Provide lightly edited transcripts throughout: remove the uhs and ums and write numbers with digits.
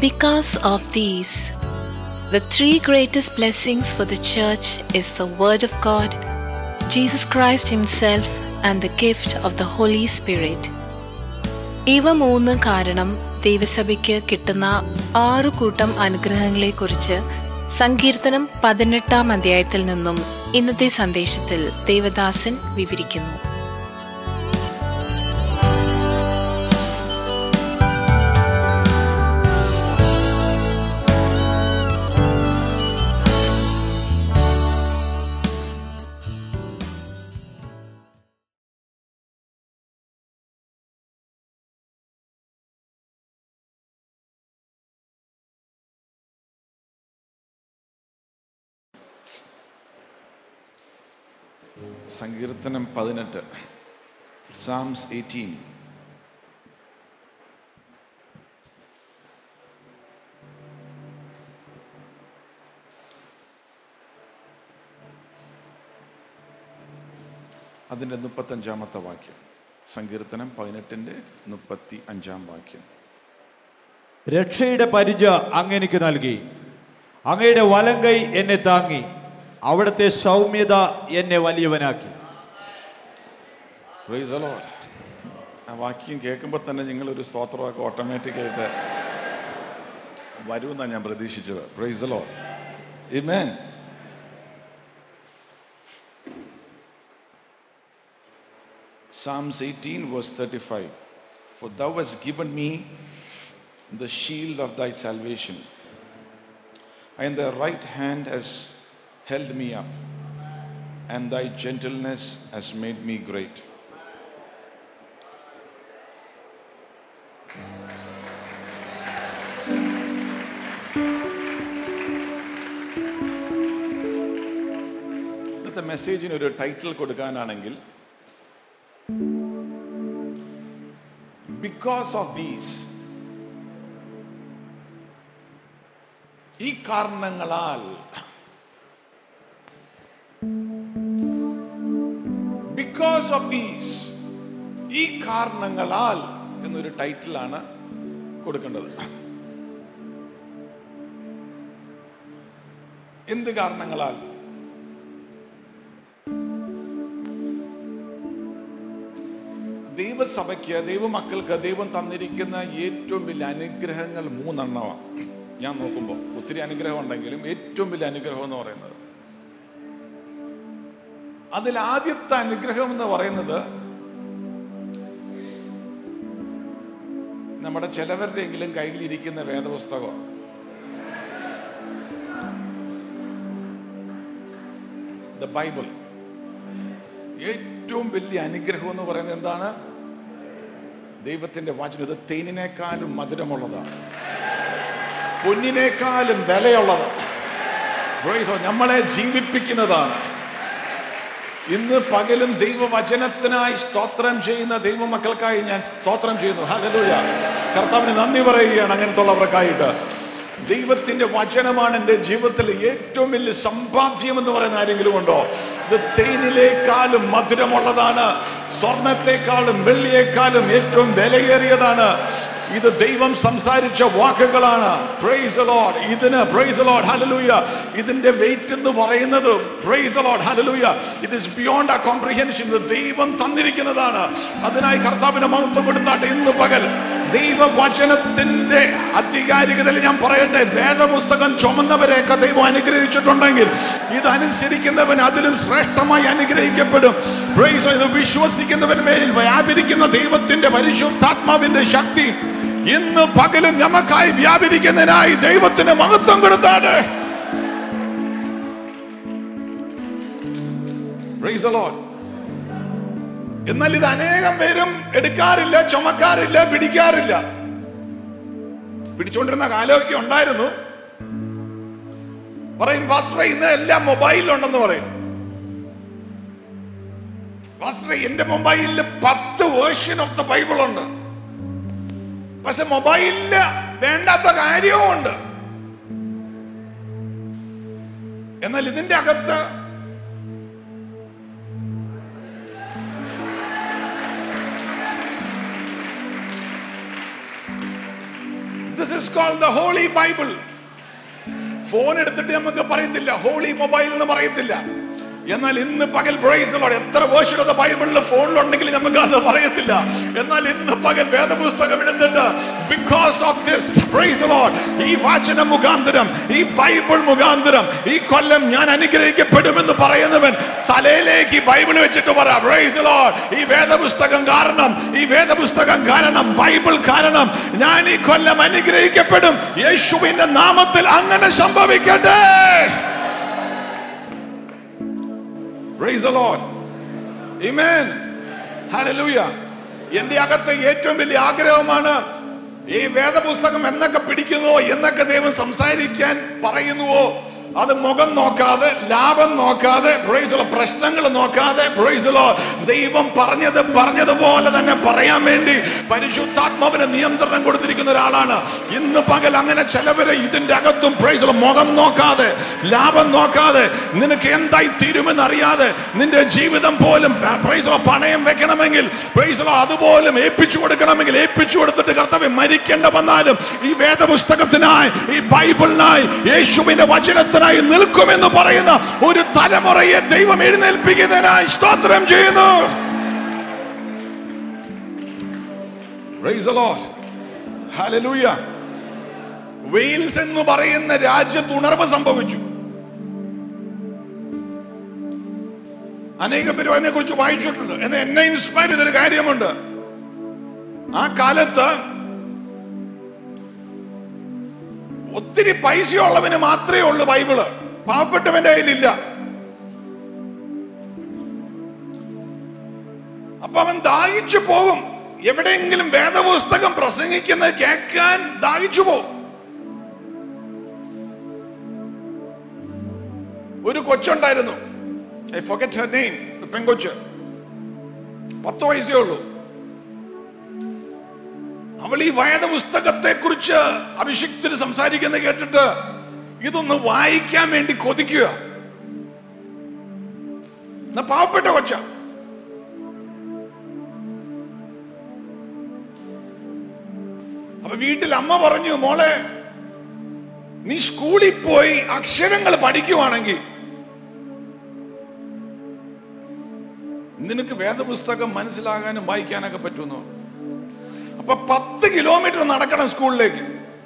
Because of these, the three greatest blessings for the church is the Word of God, Jesus Christ Himself, and the gift of the Holy Spirit. ഇവ മൂന്ന് കാരണം ദൈവസഭയ്ക്ക് കിട്ടുന്ന 6 കൂട്ടം അനുഗ്രഹങ്ങളെക്കുറിച്ച് സങ്കീർത്തനം 18-ാം അധ്യായത്തിൽ നിന്നും ഇന്നത്തെ സന്ദേശത്തിൽ ദേവദാസൻ വിവരിക്കുന്നു. സങ്കീർത്തനം 18, Psalms 18. അതിൻ്റെ 35-ാമത്തെ വാക്യം. സങ്കീർത്തനം 18-ന്റെ 35-ാം വാക്യം. രക്ഷയുടെ പരിച അങ്ങെനിക്ക് നൽകി, അങ്ങയുടെ വലങ്കൈ എന്നെ താങ്ങി, അവിടുത്തെ സൗമ്യത എന്നെ വലിയവനാക്കി. Price the Lord. ആ വാക്യം കേൾക്കുമ്പോൾ തന്നെ നിങ്ങളൊരു സ്തോത്രമൊക്കെ ഓട്ടോമാറ്റിക്കായിട്ട് വരുമെന്നാണ് ഞാൻ പ്രതീക്ഷിച്ചത്. Praise the Lord. Amen. Psalms 18 verse 35. For thou hast given me the shield of thy salvation, and thy right hand has held me up, and thy gentleness has made me great. ഇന്നത്തെ മെസ്സേജിന് ഒരു title കൊടുക്കാനാണെങ്കിൽ because of these, ഈ കാരണങ്ങളാൽ, because of these, ഈ കാരണങ്ങളാൽ എന്നൊരു ടൈറ്റിലാണ് കൊടുക്കേണ്ടത്. എന്ത് കാരണങ്ങളാൽ? ദൈവസഭയ്ക്ക്, ദൈവമക്കൾക്ക് ദൈവം തന്നിരിക്കുന്ന ഏറ്റവും വലിയ അനുഗ്രഹങ്ങൾ 3 എണ്ണമാണ്. ഞാൻ നോക്കുമ്പോൾ ഒത്തിരി അനുഗ്രഹം ഉണ്ടെങ്കിലും ഏറ്റവും വലിയ അനുഗ്രഹം എന്ന് പറയുന്നത്, അതിൽ ആദ്യത്തെ അനുഗ്രഹം എന്ന് പറയുന്നത് നമ്മുടെ ചിലവരുടെയെങ്കിലും കയ്യിലിരിക്കുന്ന വേദപുസ്തകം. The Bible. ഏറ്റവും വലിയ അനുഗ്രഹം എന്ന് പറയുന്നത് എന്താണ്? ദൈവത്തിന്റെ വചനം. ഇത് തേനിനേക്കാളും മധുരമുള്ളതാണ്, പൊന്നിനേക്കാളും വിലയുള്ളത്, നമ്മളെ ജീവിപ്പിക്കുന്നതാണ്. ഇന്ന് പകലും ദൈവവചനത്തിനായി സ്തോത്രം ചെയ്യുന്ന ദൈവമക്കൾക്കായി ഞാൻ സ്തോത്രം ചെയ്യുന്നു. ഹല്ലേലൂയ. കർത്താവിന് നന്ദി പറയുകയാണ് അങ്ങനത്തുള്ളവർക്കായിട്ട്. ദൈവത്തിന്റെ വചനമാണ് എൻ്റെ ജീവിതത്തിൽ ഏറ്റവും വലിയ സമ്പാദ്യം എന്ന് പറയുന്ന ആരെങ്കിലും ഉണ്ടോ? ഇത് തേനിലേക്കാളും മധുരമുള്ളതാണ്, സ്വർണത്തെക്കാളും വെള്ളിയേക്കാളും ഏറ്റവും വിലയേറിയതാണ്. ഇത് ദൈവം സംസാരിച്ച വാക്കുകളാണ്. Praise the Lord. ഇതിന് പ്രൈസ് ദി ലോർഡ്, ഹല്ലേലൂയ, ഇതിന്റെ വെയിറ്റ് എന്ന് പറയുന്നത് praise the Lord, hallelujah, it is beyond our comprehension. ഇത് ദൈവം തന്നിരിക്കുന്നതാണ്. അതിനായി കർത്താവിന് മഹത്വം കൊടുത്താട്ടെ. ഇന്ന് പകൽ ദൈവവചനത്തിന്റെ അധികാരികതയിൽ ഞാൻ പറയട്ടെ, വേദപുസ്തകം ചുമന്നവരെയൊക്കെ ദൈവം അനുഗ്രഹിച്ചിട്ടുണ്ടെങ്കിൽ ഇതനുസരിക്കുന്നവൻ അതിലും ശ്രേഷ്ഠമായി അനുഗ്രഹിക്കപ്പെടും. Praise the Lord. ഇത് വിശ്വസിക്കുന്നവന് മേലിൽ വ്യാപരിക്കുന്ന ദൈവത്തിന്റെ പരിശുദ്ധാത്മാവിന്റെ ശക്തി ഇന്ന് പകലും നമുക്കായി വ്യാപരിക്കുന്നതിനായി ദൈവത്തിന് മഹത്വം കൊടുത്താട്ടെ. Price the Lord. എന്നാൽ ഇത് അനേകം പേരും എടുക്കാറില്ല, ചുമക്കാറില്ല, പിടിക്കാറില്ല. പിടിച്ചോണ്ടിരുന്ന കാലമൊക്കെ ഉണ്ടായിരുന്നു. പറയും പാസ്റ്ററെ ഇന്ന് എല്ലാം മൊബൈലിലുണ്ടെന്ന് പറയും. പാസ്റ്ററെ എന്റെ മൊബൈലിൽ 10 വേർഷൻ ഓഫ് ദ ബൈബിൾ ഉണ്ട്. പക്ഷെ മൊബൈലില് വേണ്ടാത്ത കാര്യവും ഉണ്ട്. എന്നാൽ ഇതിന്റെ അകത്ത് This is called the Holy Bible. Phone എടുത്തിട്ട് നമുക്ക് പറയത്തില്ല, ഹോളി മൊബൈൽ എന്ന് പറയത്തില്ല. എന്നാൽ ഇന്ന് പകൽ പ്രൈസ് ദി ലോർഡ്, എത്ര വേർഷൻ ഓഫ് ദി ബൈബിളിൽ ഫോണിലുണ്ടെങ്കിൽ നമുക്ക് അത് പറയത്തില്ല. എന്നാൽ ഇന്ന് പകൽ വേദപുസ്തകം എടുത്തിട്ട് because of this praise the Lord, ഈ വചന മുഖാന്തരം, ഈ ബൈബിൾ മുഖാന്തരം ഈ കൊല്ലം ഞാൻ അനുഗ്രഹിക്കപ്പെടുമെന്ന് പറയുന്നവൻ തലയിലേക്ക് ഈ ബൈബിൾ വെച്ചിട്ട് പറ praise the Lord, ഈ വേദപുസ്തകം കാരണം, ഈ വേദപുസ്തകം കാരണം, ബൈബിൾ കാരണം ഞാൻ ഈ കൊല്ലം അനുഗ്രഹിക്കപ്പെടും. യേശുവിന്റെ നാമത്തിൽ അങ്ങനെ സംഭവിക്കട്ടെ. Praise the Lord. Amen. Hallelujah. എന്റെ അകത്തെ ഏറ്റവും വലിയ ആഗ്രഹമാണ് ഈ വേദപുസ്തകം എന്നൊക്കെ പിടിക്കുന്നുവോ, എന്നൊക്കെ ദൈവം സംസാരിക്കാൻ പറയുന്നുവോ, അത് മുഖം നോക്കാതെ, ലാഭം നോക്കാതെ, പ്രശ്നങ്ങൾ നോക്കാതെ, ദൈവം പറഞ്ഞതുപോലെ തന്നെ പറയാൻ വേണ്ടി പരിശുദ്ധാത്മാവിന് നിയന്ത്രണം കൊടുത്തിരിക്കുന്ന ഒരാളാണ്. ഇന്ന് പകൽ അങ്ങനെ ചിലവരെ ഇതിന്റെ അകത്തും മുഖം നോക്കാതെ, ലാഭം നോക്കാതെ, നിനക്ക് എന്തായി തീരുമെന്ന് അറിയാതെ, നിന്റെ ജീവിതം പോലും പണയം വെക്കണമെങ്കിൽ അതുപോലും ഏൽപ്പിച്ചു കൊടുക്കണമെങ്കിൽ ഏൽപ്പിച്ചു കൊടുത്തിട്ട് കർത്താവേ മരിക്കേണ്ട വന്നാലും ഈ വേദപുസ്തകത്തിനായി, ഈ ബൈബിളിനായി, യേശുവിന്റെ വചനത്തിനായി നിൽക്കുമെന്ന് പറയുന്ന ഒരു തലമുറയെ ദൈവം എഴുന്നേൽപ്പിക്കുന്നതിനായി സ്തോത്രം ചെയ്യുന്നു. Praise the Lord. Hallelujah. Wales എന്ന് പറയുന്ന രാജ്യത്ത് ഉണർവ് സംഭവിച്ചു. അനേകം പേരും അതിനെ കുറിച്ച് വായിച്ചിട്ടുണ്ട്. എന്നാൽ എന്നെ ഇൻസ്പയർ ചെയ്തൊരു കാര്യമുണ്ട്. ആ കാലത്ത് ഒത്തിരി പൈസയുള്ളവന് മാത്രമേ ഉള്ളൂ ബൈബിള്, പാവപ്പെട്ടവന്റെ കയ്യിലില്ല. അപ്പൊ അവൻ ദാഹിച്ചു പോകും. എവിടെയെങ്കിലും വേദപുസ്തകം പ്രസംഗിക്കുന്നത് കേൾക്കാൻ ദാഹിച്ചു പോകും. ഒരു കൊച്ചുണ്ടായിരുന്നു, I forget her name, പെങ്കൊച്ച്, 10 വയസ്സേ ഉള്ളൂ. അവൾ ഈ വേദപുസ്തകത്തെ കുറിച്ച് അഭിഷിക്തര് സംസാരിക്കുന്ന കേട്ടിട്ട് ഇതൊന്ന് വായിക്കാൻ വേണ്ടി കൊതിക്കുക. പാവപ്പെട്ട കൊച്ച. അപ്പൊ വീട്ടിൽ അമ്മ പറഞ്ഞു, മോളെ നീ സ്കൂളിൽ പോയി അക്ഷരങ്ങൾ പഠിക്കുവാണെങ്കിൽ നിനക്ക് വേദപുസ്തകം മനസ്സിലാകാനും വായിക്കാനൊക്കെ പറ്റുമെന്ന്. അപ്പൊ 10 കിലോമീറ്റർ നടക്കണം സ്കൂളിലേക്ക്.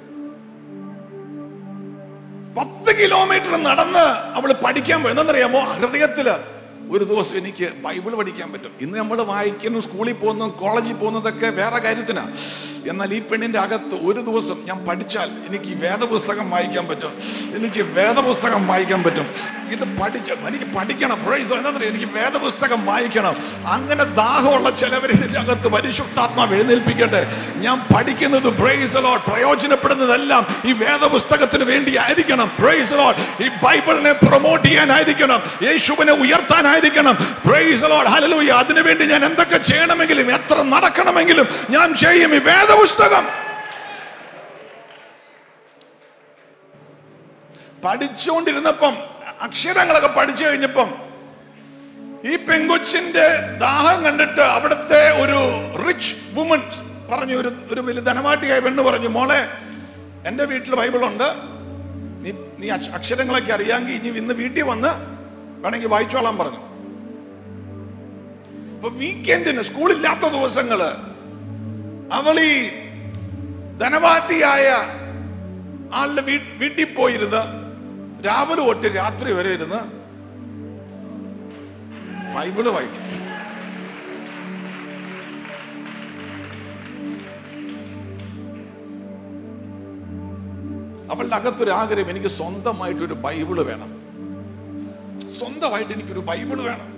10 കിലോമീറ്റർ നടന്ന് അവള് പഠിക്കാൻ പോയി. എന്താണെന്നറിയാമോ? ഹൃദയത്തില് ഒരു ദിവസം എനിക്ക് ബൈബിൾ പഠിക്കാൻ പറ്റും. ഇന്ന് നമ്മൾ വായിക്കുന്നു, സ്കൂളിൽ പോകുന്നു, കോളേജിൽ പോകുന്നതൊക്കെ വേറെ കാര്യത്തിനാ. എന്നാൽ ഈ പെണ്ണിന്റെ അകത്ത് ഒരു ദിവസം ഞാൻ പഠിച്ചാൽ എനിക്ക് വേദപുസ്തകം വായിക്കാൻ പറ്റും, എനിക്ക് വേദപുസ്തകം വായിക്കാൻ പറ്റും. ഇത് എനിക്ക് പഠിക്കണം. എനിക്ക് വേദപുസ്തകം വായിക്കണം. അങ്ങനെ ദാഹമുള്ള ചിലവർ ഇതിന്റെ അകത്ത് പരിശുദ്ധാത്മാവ് എഴുന്നേൽപ്പിക്കട്ടെ. ഞാൻ പഠിക്കുന്നത് പ്രയോജനപ്പെടുന്നതെല്ലാം ഈ വേദപുസ്തകത്തിന് വേണ്ടി ആയിരിക്കണം. ഈ ബൈബിളിനെ പ്രൊമോട്ട് ചെയ്യാനായിരിക്കണം, യേശുവിനെ ഉയർത്താനായിരിക്കണം. ഹല്ലേലൂയ. അതിനുവേണ്ടി ഞാൻ എന്തൊക്കെ ചെയ്യണമെങ്കിലും, എത്ര നടക്കണമെങ്കിലും ഞാൻ ചെയ്യും. ഈ വേദപുസ്തകം പഠിച്ചുകൊണ്ടിരുന്നപ്പം, അക്ഷരങ്ങളൊക്കെ പഠിച്ചു കഴിഞ്ഞപ്പം ഈ പെങ്കൊച്ചിന്റെ ദാഹം കണ്ടിട്ട് അവിടുത്തെ ഒരു റിച്ച് വുമൺ പറഞ്ഞു, ഒരു വലിയ ധനവാട്ടിയായ പെണ്ണ് പറഞ്ഞു, മോളെ എന്റെ വീട്ടിൽ ബൈബിളുണ്ട്, നീ അക്ഷരങ്ങളൊക്കെ അറിയാമെങ്കിൽ ഇനി ഇന്ന് വീട്ടിൽ വന്ന് വേണമെങ്കിൽ വായിച്ചോളാൻ പറഞ്ഞു. ഇപ്പൊ വീക്കെൻഡിന്, സ്കൂളില്ലാത്ത ദിവസങ്ങള് അവൾ ഈ ധനവാട്ടിയായ ആളുടെ വീട്ടിൽ പോയിരുന്ന് രാവിലെ തൊട്ട് രാത്രി വരെ ഇരുന്ന് ബൈബിള് വായിക്കും. അവളുടെ അകത്തൊരു ആഗ്രഹം, എനിക്ക് സ്വന്തമായിട്ടൊരു ബൈബിള് വേണം, സ്വന്തമായിട്ട് എനിക്കൊരു ബൈബിള് വേണം.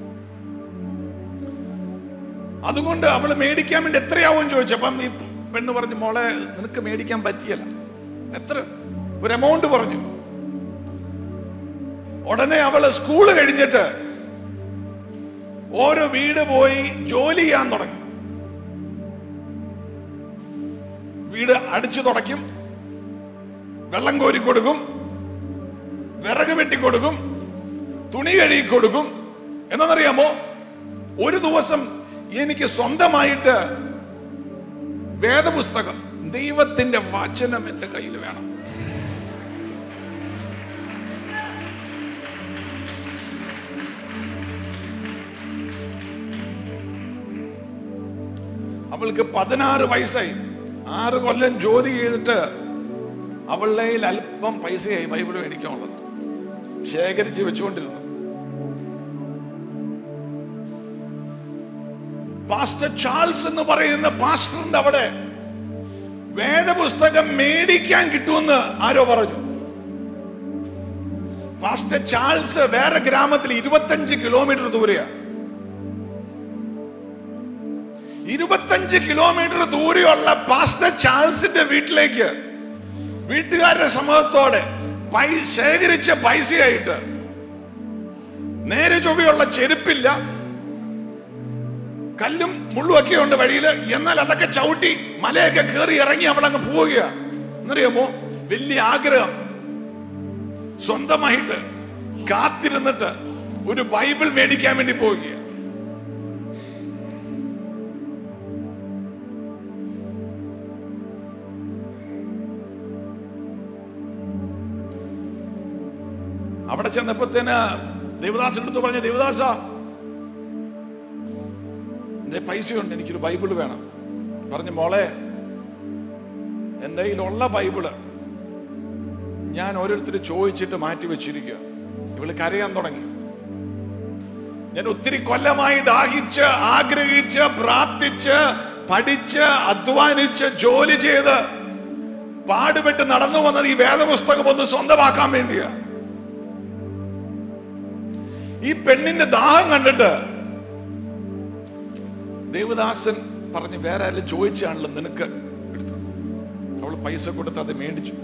അതുകൊണ്ട് അവള് മേടിക്കാൻ വേണ്ടി എത്രയാവും ചോദിച്ചപ്പം ഈ പെണ്ണ് പറഞ്ഞു, മോളെ നിനക്ക് മേടിക്കാൻ പറ്റിയല്ല, എത്ര ഒരു എമൗണ്ട് പറഞ്ഞു. ഉടനെ അവള് സ്കൂള് കഴിഞ്ഞിട്ട് ഓരോ വീട് പോയി ജോലി ചെയ്യാൻ തുടങ്ങി. വീട് അടിച്ചു തുടയ്ക്കും, വെള്ളം കോരി കൊടുക്കും, വിറക് വെട്ടിക്കൊടുക്കും, തുണി കഴുകി കൊടുക്കും. എന്നറിയാമോ, ഒരു ദിവസം എനിക്ക് സ്വന്തമായിട്ട് വേദപുസ്തകം, ദൈവത്തിന്റെ വചനം എന്റെ കയ്യിൽ വേണം. അവൾക്ക് 16 വയസ്സായി. 6 കൊല്ലം ജോലി ചെയ്തിട്ട് അവളുടെ കയ്യിൽ അല്പം പൈസയായി ബൈബിൾ മേടിക്കാനുള്ളത്. ശേഖരിച്ച് വെച്ചുകൊണ്ടിരുന്നു. പാസ്റ്റർ ചാൾസ് എന്ന് പറയുന്ന പാസ്റ്ററിന്റെ അവിടെ വേദപുസ്തകം മേടിക്കാൻ കിട്ടുമെന്ന് ആരോ പറഞ്ഞു. പാസ്റ്റർ ചാൾസ് വേറെ ഗ്രാമത്തിൽ 25 കിലോമീറ്റർ ദൂരെയാ. 25 കിലോമീറ്റർ ദൂരെയുള്ള പാസ്റ്റർ ചാൾസിന്റെ വീട്ടിലേക്ക് വീട്ടുകാരുടെ സമ്മതത്തോടെ ശേഖരിച്ച പൈസയായിട്ട്, നേരെ ചൊവ്വയുള്ള ചെരുപ്പില്ല, കല്ലും മുള്ളുമൊക്കെ ഉണ്ട് വഴിയിൽ, എന്നാൽ അതൊക്കെ ചവിട്ടി മലയൊക്കെ കയറി ഇറങ്ങി അവളങ്ങ് പോവുക. എന്നറിയാമോ, വലിയ ആഗ്രഹം, സ്വന്തമായിട്ട് കാത്തിരുന്നിട്ട് ഒരു ബൈബിൾ മേടിക്കാൻ വേണ്ടി പോവുക. അവിടെ ചെന്നപ്പോഴത്തേന് ദേവദാസൻ എടുത്തു പറഞ്ഞ, ദേവദാസ എന്റെ പൈസയുണ്ട്, എനിക്കൊരു ബൈബിൾ വേണം. പറഞ്ഞു, മോളെ എൻ്റെ കയ്യിലുള്ള ബൈബിള് ഞാൻ ഓരോരുത്തർ ചോദിച്ചിട്ട് മാറ്റി വെച്ചിരിക്കുക. ഇവള് കരയാൻ തുടങ്ങി. ഞാൻ ഒത്തിരി കൊല്ലമായി ദാഹിച്ച് ആഗ്രഹിച്ച് പ്രാർത്ഥിച്ച് പഠിച്ച് അധ്വാനിച്ച് ജോലി ചെയ്ത് പാടുപെട്ട് നടന്നു വന്നത് ഈ വേദപുസ്തകം ഒന്ന് സ്വന്തമാക്കാൻ വേണ്ടിയാ. ഈ പെണ്ണിന്റെ ദാഹം കണ്ടിട്ട് ദേവദാസൻ പറഞ്ഞ്, വേറെ ആരും ചോദിച്ചാണല്ലോ നിനക്ക് എടുത്തു. അവള് പൈസ കൊടുത്ത് അത്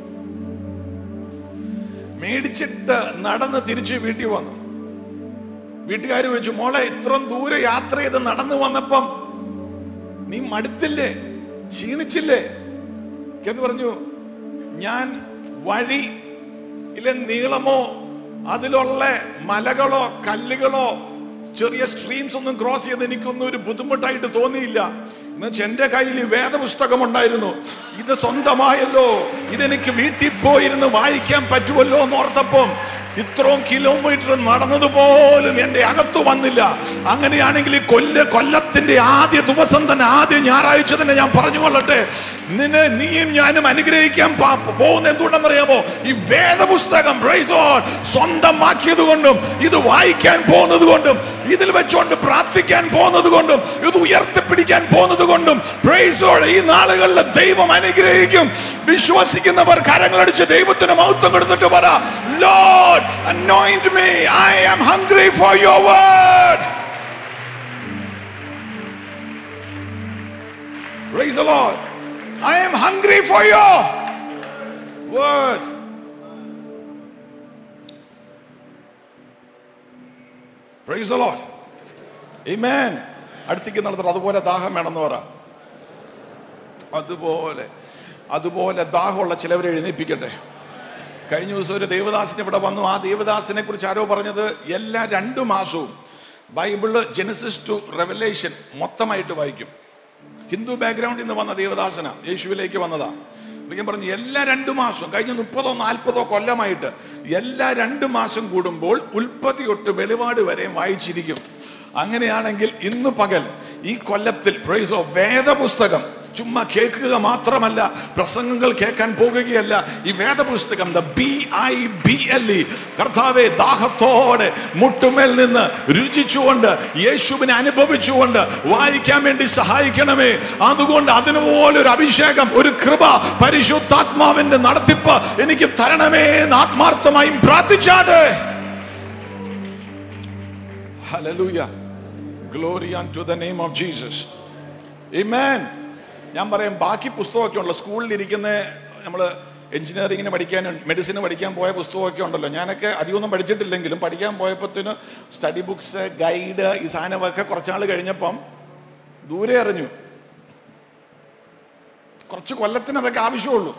മേടിച്ചിട്ട് നടന്ന് തിരിച്ച് വീട്ടിൽ വന്നു. വീട്ടുകാർ ചോദിച്ചു, മോളെ ഇത്രയും ദൂരെ യാത്ര ചെയ്ത് നടന്നു വന്നപ്പം നീ മടുത്തില്ലേ, ക്ഷീണിച്ചില്ലേ? എന്ന് പറഞ്ഞു, ഞാൻ വഴിയിലെ നീളമോ അതിലുള്ള മലകളോ കല്ലുകളോ ചെറിയ സ്ട്രീംസ് ഒന്നും ക്രോസ് ചെയ്ത് എനിക്കൊന്നും ഒരു ബുദ്ധിമുട്ടായിട്ട് തോന്നിയില്ല. എന്നുവെച്ചാൽ എന്റെ കയ്യിൽ വേദപുസ്തകം ഉണ്ടായിരുന്നു. ഇത് സ്വന്തമായല്ലോ, ഇതെനിക്ക് വീട്ടിൽ പോയിരുന്ന് വായിക്കാൻ പറ്റുമല്ലോ എന്ന് ഓർത്തപ്പം ഇത്രയും കിലോമീറ്റർ നടന്നതുപോലും എന്റെ അകത്ത് വന്നില്ല. അങ്ങനെയാണെങ്കിൽ കൊല്ലത്തിന്റെ ആദ്യ ദിവസം തന്നെ, ആദ്യ ഞായറാഴ്ച തന്നെ ഞാൻ പറഞ്ഞുകൊള്ളട്ടെ, നീയും ഞാനും അനുഗ്രഹിക്കാൻ പോകുന്ന എന്തുകൊണ്ടെന്നറിയാമോ? ഈ വേദപുസ്തകം സ്വന്തമാക്കിയത് കൊണ്ടും, ഇത് വായിക്കാൻ പോകുന്നത് കൊണ്ടും, ഇതിൽ വെച്ചുകൊണ്ട് പ്രാർത്ഥിക്കാൻ പോകുന്നത് കൊണ്ടും, ഇത് ഉയർത്തിപ്പിടിക്കാൻ പോകുന്നത് കൊണ്ടും ഈ നാളുകളിൽ ദൈവം അനുഗ്രഹിക്കും. വിശ്വസിക്കുന്നവർ കരങ്ങളടിച്ച് ദൈവത്തിന് മഹത്വം കൊടുത്തിട്ട് പറ, Lord, anoint me. I am hungry for your word. Praise the Lord. I am hungry for your word. Praise the Lord. Amen. അടുത്തേക്ക് നടത്തണം. അതുപോലെ ദാഹം വേണമെന്ന് പറ. അതുപോലെ ദാഹമുള്ള ചിലവരെ എഴുന്നേൽപ്പിക്കട്ടെ. കഴിഞ്ഞ ദിവസം ഒരു ദേവദാസിന് ഇവിടെ വന്നു. ആ ദേവദാസിനെ കുറിച്ച് ആരോ പറഞ്ഞത്, എല്ലാ 2 മാസവും ബൈബിള് ജെനസിസ് ടു റെവലേഷൻ മൊത്തമായിട്ട് വായിക്കും. ഹിന്ദു ബാക്ക്ഗ്രൗണ്ടിൽ നിന്ന് വന്ന ദേവദാസന, യേശുവിലേക്ക് വന്നതാ. ഞാൻ പറഞ്ഞു, എല്ലാ 2 മാസവും കഴിഞ്ഞ 30-40 കൊല്ലമായിട്ട് എല്ലാ 2 മാസം കൂടുമ്പോൾ ഉൽപ്പത്തി തൊട്ട് വെളിപാട് വരെയും വായിച്ചിരിക്കും. അങ്ങനെയാണെങ്കിൽ ഇന്ന് പകൽ ഈ കൊല്ലത്തിൽ വേദപുസ്തകം ചുമ്മാ കേൾക്കുക മാത്രമല്ല, പ്രസംഗങ്ങൾ കേൾക്കാൻ പോകുകയല്ല, ഈ വേദപുസ്തകം BIBLE കർത്താവേ ദാഹത്തോടെ മുട്ടുമേൽ നിന്ന് രുചിച്ചുകൊണ്ട് യേശുവിനെ അനുഭവിച്ചുകൊണ്ട് വായിക്കാൻ വേണ്ടി സഹായിക്കണമേ. അതുകൊണ്ട് അതിനുപോലൊരു അഭിഷേകം, ഒരു കൃപ, പരിശുദ്ധാത്മാവിന്റെ നടത്തിപ്പ് എനിക്ക് തരണമേ എന്ന് ആത്മാർത്ഥമായും പ്രാർത്ഥിച്ചാട്ടെ. Hallelujah. Glory unto the name of Jesus. Amen. ഞാൻ പറയാം, ബാക്കി പുസ്തകമൊക്കെ ഉണ്ടല്ലോ സ്കൂളിലിരിക്കുന്ന, നമ്മൾ എഞ്ചിനീയറിങ്ങിന് പഠിക്കാനും മെഡിസിന് പഠിക്കാൻ പോയ പുസ്തകമൊക്കെ ഉണ്ടല്ലോ. ഞാനൊക്കെ അധികമൊന്നും പഠിച്ചിട്ടില്ലെങ്കിലും പഠിക്കാൻ പോയപ്പോഴത്തേന് സ്റ്റഡി ബുക്സ്, ഗൈഡ്, ഈ സാധനമൊക്കെ കുറച്ചാൾ കഴിഞ്ഞപ്പം ദൂരെ അറിഞ്ഞു. കുറച്ച് കൊല്ലത്തിന് അതൊക്കെ ആവശ്യമുള്ളൂ.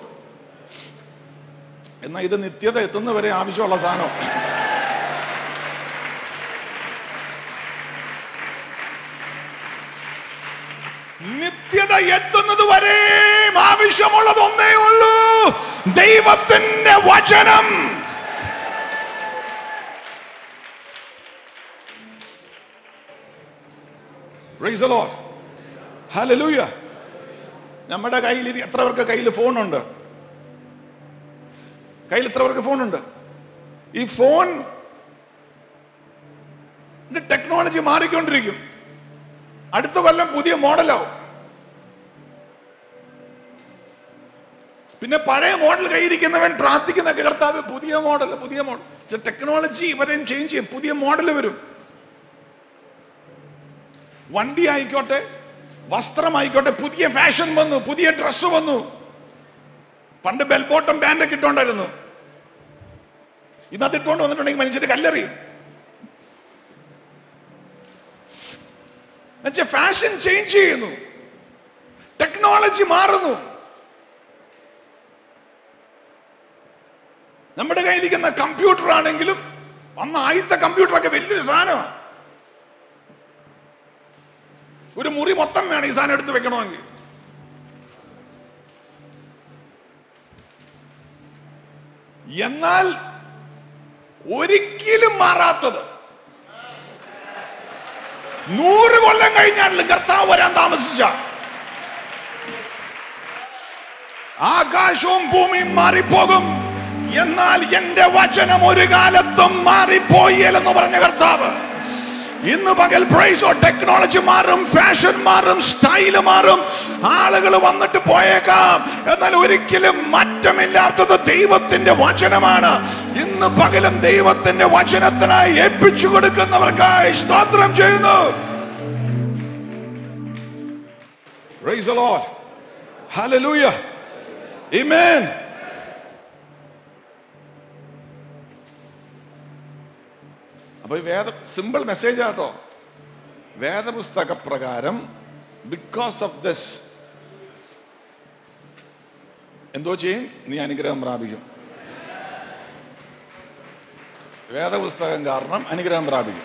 എന്നാൽ ഇത് നിത്യത എത്തുന്നവരെ ആവശ്യമുള്ള സാധനം. നിത്യത എത്തുന്നത് വരെയും ആവശ്യമുള്ളത് ഒന്നേ ഉള്ളൂ, ദൈവത്തിന്റെ വചനം. Praise the Lord. Hallelujah. നമ്മുടെ കയ്യിൽ എത്ര പേർക്ക് കയ്യിൽ ഫോണുണ്ട്? കയ്യിൽ എത്ര പേർക്ക് ഫോണുണ്ട്? ഈ ഫോൺ ടെക്നോളജി മാറിക്കൊണ്ടിരിക്കും. അടുത്ത കൊല്ലം പുതിയ മോഡലാവും. പിന്നെ പഴയ മോഡൽ കയ്യിരിക്കുന്നവൻ പ്രാർത്ഥിക്കുന്ന കർത്താവ് പുതിയ മോഡൽ. ടെക്നോളജി ഇവരെയും ചേഞ്ച് ചെയ്യും, പുതിയ മോഡൽ വരും. വണ്ടി ആയിക്കോട്ടെ, വസ്ത്രമായിക്കോട്ടെ, പുതിയ ഫാഷൻ വന്നു, പുതിയ ഡ്രസ് വന്നു. പണ്ട് ബെൽ ബോട്ടം പാൻ്റൊക്കെ ഇട്ടോണ്ടായിരുന്നു. ഇന്നത് ഇട്ടുകൊണ്ട് വന്നിട്ടുണ്ടെങ്കിൽ മനുഷ്യര് കല്ലെറിയും. ഫാഷൻ ചേഞ്ച് ചെയ്യുന്നു, ടെക്നോളജി മാറുന്നു. നമ്മുടെ കയ്യിലിരിക്കുന്ന കമ്പ്യൂട്ടർ ആണെങ്കിലും അന്ന് ആദ്യത്തെ കമ്പ്യൂട്ടറൊക്കെ വലിയൊരു സാധനമാണ്. ഒരു മുറി മൊത്തം വേണം ഈ സാധനം എടുത്ത് വെക്കണമെങ്കിൽ. എന്നാൽ ഒരിക്കലും മാറാത്തത് 100 കൊല്ലം കഴിഞ്ഞാലും കർത്താവ് വരാൻ താമസിച്ച ആകാശവും ഭൂമിയും മാറിപ്പോകും, എന്നാൽ എന്റെ വചനം ഒരു കാലത്തും മാറിപ്പോയില്ലെന്ന് പറഞ്ഞ കർത്താവ് ഇന്ന് പകൽ പ്രൈസോ. ടെക്നോളജി മാറും, ഫാഷൻ മാറും, സ്റ്റൈല് മാറും, ആളുകൾ വന്നിട്ട് പോയേക്കാം, എന്നാൽ ഒരിക്കലും മാറ്റമില്ലാത്തത് ദൈവത്തിന്റെ വചനമാണ്. ഇന്ന് പകലും ദൈവത്തിന്റെ വചനത്തിനായി ഏൽപ്പിച്ചു കൊടുക്കുന്നവർക്കായി സ്തോത്രം ചെയ്യുന്നു. Praise the Lord. Hallelujah. Amen. അപ്പൊ ഈ സിമ്പിൾ മെസ്സേജ് ആട്ടോ. വേദപുസ്തക പ്രകാരം ബിക്കോസ് ഓഫ് ദിസ് എന്തോ ചെയ്യും? നീ അനുഗ്രഹം പ്രാപിക്കും. വേദപുസ്തകം കാരണം അനുഗ്രഹം പ്രാപിക്കും.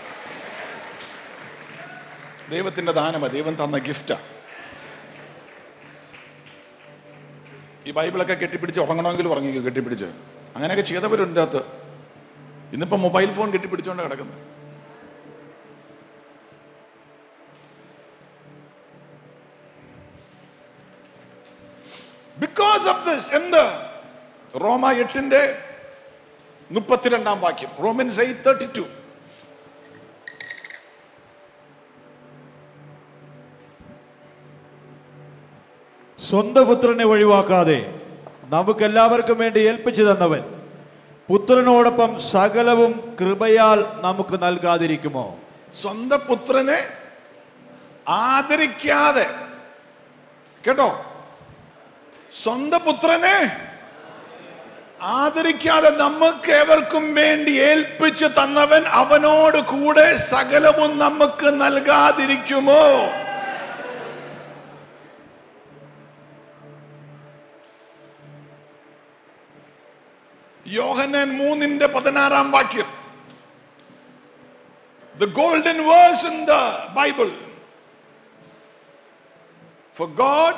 ദൈവത്തിന്റെ ദാനമാണ്, ദൈവം തന്ന ഗിഫ്റ്റാ. ഈ ബൈബിളൊക്കെ കെട്ടിപ്പിടിച്ച് ഉറങ്ങണമെങ്കിൽ ഉറങ്ങിക്കോ, കെട്ടിപ്പിടിച്ച്. അങ്ങനെയൊക്കെ ചെയ്തവരുണ്ട് അകത്ത്. ഇന്നിപ്പോ മൊബൈൽ ഫോൺ കെട്ടിപ്പിടിച്ചോണ്ട് കിടക്കുന്നത്. ബിക്കോസ് ഓഫ് ദിസ് എന്ത്? റോമ 8:32 വാക്യം. റോമൻസ് 8:32. സ്വന്തം പുത്രനെ ഒഴിവാക്കാതെ നമുക്കെല്ലാവർക്കും വേണ്ടി ഏൽപ്പിച്ചു തന്നവൻ പുത്രനോടൊപ്പം സകലവും കൃപയാൽ നമുക്ക് നൽകാതിരിക്കുമോ? സ്വന്തം പുത്രനെ ആദരിക്കാതെ, കേട്ടോ, സ്വന്തം പുത്രനെ ആദരിക്കാതെ നമുക്ക് ഏവർക്കും വേണ്ടി ഏൽപ്പിച്ചു തന്നവൻ അവനോട് കൂടെ സകലവും നമുക്ക് നൽകാതിരിക്കുമോ? യോഹന്നാൻ 3:16 വാക്യം. The golden verse in the Bible. For God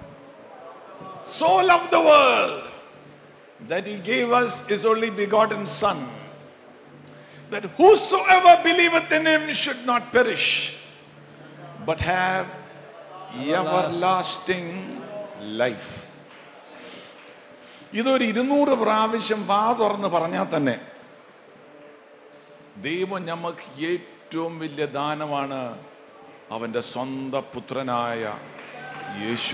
so loved the world that he gave us his only begotten Son, that whosoever believeth in him should not perish, but have everlasting life. ഇതൊരു 200 പ്രാവശ്യം വാ തുറന്ന് പറഞ്ഞാൽ തന്നെ ദൈവം നമുക്ക് ഏറ്റവും വലിയ ദാനമാണ് അവന്റെ സ്വന്തം പുത്രനായ യേശു.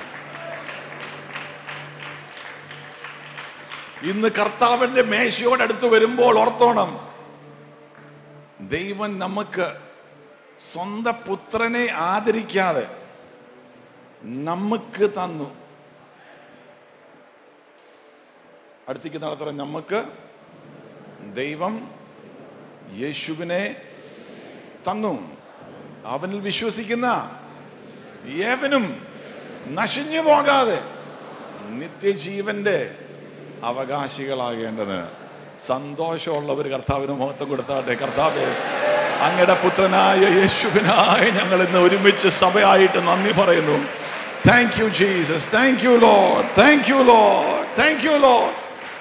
ഇന്ന് കർത്താവിന്റെ മേശയോടടുത്ത് വരുമ്പോൾ ഓർത്തോണം, ദൈവം നമുക്ക് സ്വന്തം പുത്രനെ ആദരിക്കാതെ നമുക്ക് തന്നു. അടുത്തേക്ക് നടത്തുന്ന നമുക്ക് ദൈവം യേശുവിനെ തന്നു. അവനിൽ വിശ്വസിക്കുന്ന ഏവനും നശിഞ്ഞു പോകാതെ നിത്യജീവന്റെ അവകാശികളാകേണ്ടത്. സന്തോഷമുള്ളവർ കർത്താവിന് മഹത്വം കൊടുത്താട്ടെ. കർത്താവേ, അങ്ങയുടെ പുത്രനായ യേശുവിനായി ഞങ്ങൾ ഇന്ന് ഒരുമിച്ച് സഭയായിട്ട് നന്ദി പറയുന്നു. Thank you Jesus, thank you Lord, thank you Lord, thank you Lord.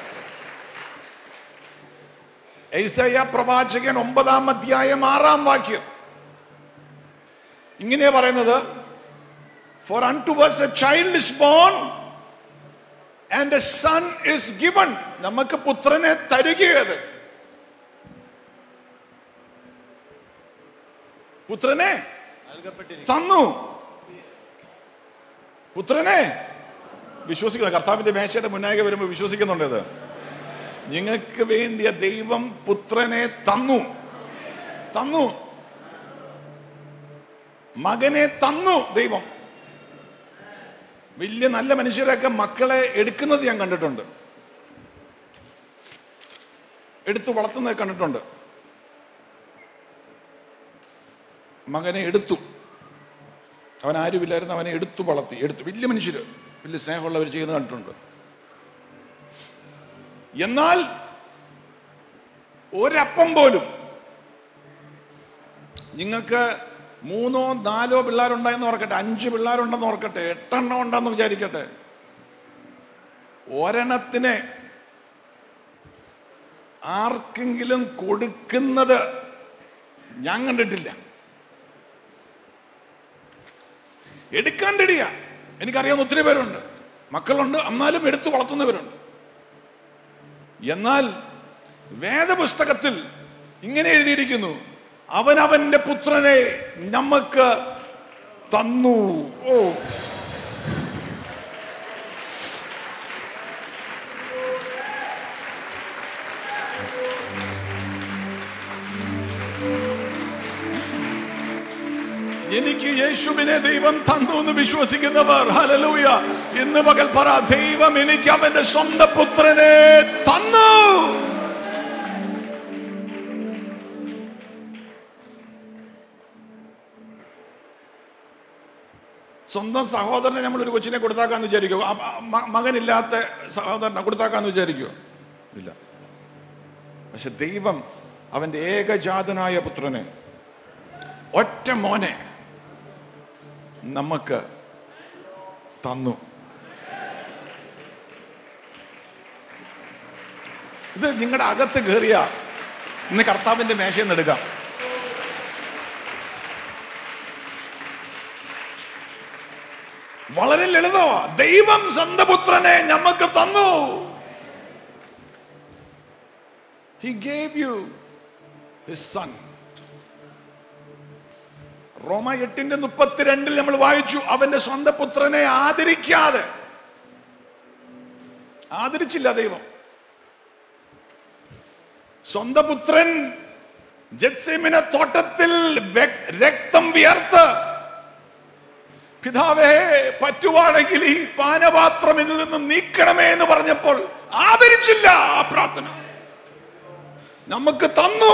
യെശയ്യാ പ്രവാചകൻ 9-ാം അധ്യായം 6-ാം വാക്യം ഇങ്ങനെയാ പറയുന്നത്, For unto us a child is born and a son is given. നമുക്ക് പുത്രനെ തരികയത്, പുത്രനെ തന്നു, പുത്രനെ വിശ്വസിക്കുന്ന കർത്താവിന്റെ മേശയുടെ മുന്നാകെ വരുമ്പോൾ വിശ്വസിക്കുന്നുണ്ടത്. നിങ്ങൾക്ക് വേണ്ടിയ ദൈവം പുത്രനെ തന്നു, തന്നു, മകനെ തന്നു. ദൈവം വലിയ നല്ല മനുഷ്യരൊക്കെ മക്കളെ എടുക്കുന്നത് ഞാൻ കണ്ടിട്ടുണ്ട്, എടുത്തു വളർത്തുന്നത് കണ്ടിട്ടുണ്ട്. മകനെ എടുത്തു, അവൻ ആരുമില്ലായിരുന്നു, അവനെ എടുത്തു വളർത്തി, എടുത്തു. വലിയ മനുഷ്യര്, വലിയ സ്നേഹമുള്ളവർ ചെയ്യുന്നത് കണ്ടിട്ടുണ്ട്. എന്നാൽ ഒരപ്പം പോലും നിങ്ങൾക്ക് 3-4 പിള്ളേരുണ്ടായെന്ന് ഓർക്കട്ടെ, 5 പിള്ളേരുണ്ടെന്ന് ഓർക്കട്ടെ, 8 എണ്ണം ഉണ്ടെന്ന് വിചാരിക്കട്ടെ, ഒരെണ്ണത്തിന് ആർക്കെങ്കിലും കൊടുക്കുന്നത് ഞാൻ കണ്ടിട്ടില്ല. എടുക്കാൻ റെഡിയാ. എനിക്കറിയാവുന്ന ഒത്തിരി പേരുണ്ട്, മക്കളുണ്ട്, എന്നാലും എടുത്തു വളർത്തുന്നവരുണ്ട്. എന്നാൽ വേദപുസ്തകത്തിൽ ഇങ്ങനെ എഴുതിയിരിക്കുന്നു, അവനവന്റെ പുത്രനെ നമുക്ക് തന്നു. ഓ, എനിക്ക് യേശുവിനെ ദൈവം തന്നു എന്ന് വിശ്വസിക്കുന്നവർ ഹല്ലേലൂയ ഇന്ന് പകൽ പറ, ദൈവം എനിക്ക് അവന്റെ സ്വന്തം പുത്രനെ തന്നു. സ്വന്തം സഹോദരനെ നമ്മൾ ഒരു കൊച്ചിനെ കൊടുത്താക്കാന്ന് വിചാരിക്കുമോ? മകനില്ലാത്ത സഹോദരനെ കൊടുത്താക്കാന്ന് വിചാരിക്കുമോ? ഇല്ല. പക്ഷെ ദൈവം അവന്റെ ഏകജാതനായ പുത്രനെ, ഒറ്റ മോനെ നമുക്ക് തന്നു. ഇത് നിങ്ങളുടെ അകത്ത് കയറിയ ഇന്ന് കർത്താവിന്റെ മേശയിൽ നിന്ന് എടുക്കാം. വളരെ ലളിതമാ. ദൈവം സ്വന്തം പുത്രനെ നമുക്ക് തന്നു. He gave you his son. റോമ 8:32 നമ്മൾ വായിച്ചു, അവന്റെ സ്വന്തം പുത്രനെ ആദരിച്ചില്ല ദൈവം. സ്വന്തം പുത്രൻ ഗെത്സേമനെ തോട്ടത്തിൽ രക്തം വിയർത്ത്, പിതാവേ പറ്റുവാണെങ്കിൽ ഈ പാനപാത്രം എന്നിൽ നിന്നും നീക്കണമേ എന്ന് പറഞ്ഞപ്പോൾ ആദരിച്ചില്ല ആ പ്രാർത്ഥന. നമുക്ക് തന്നു.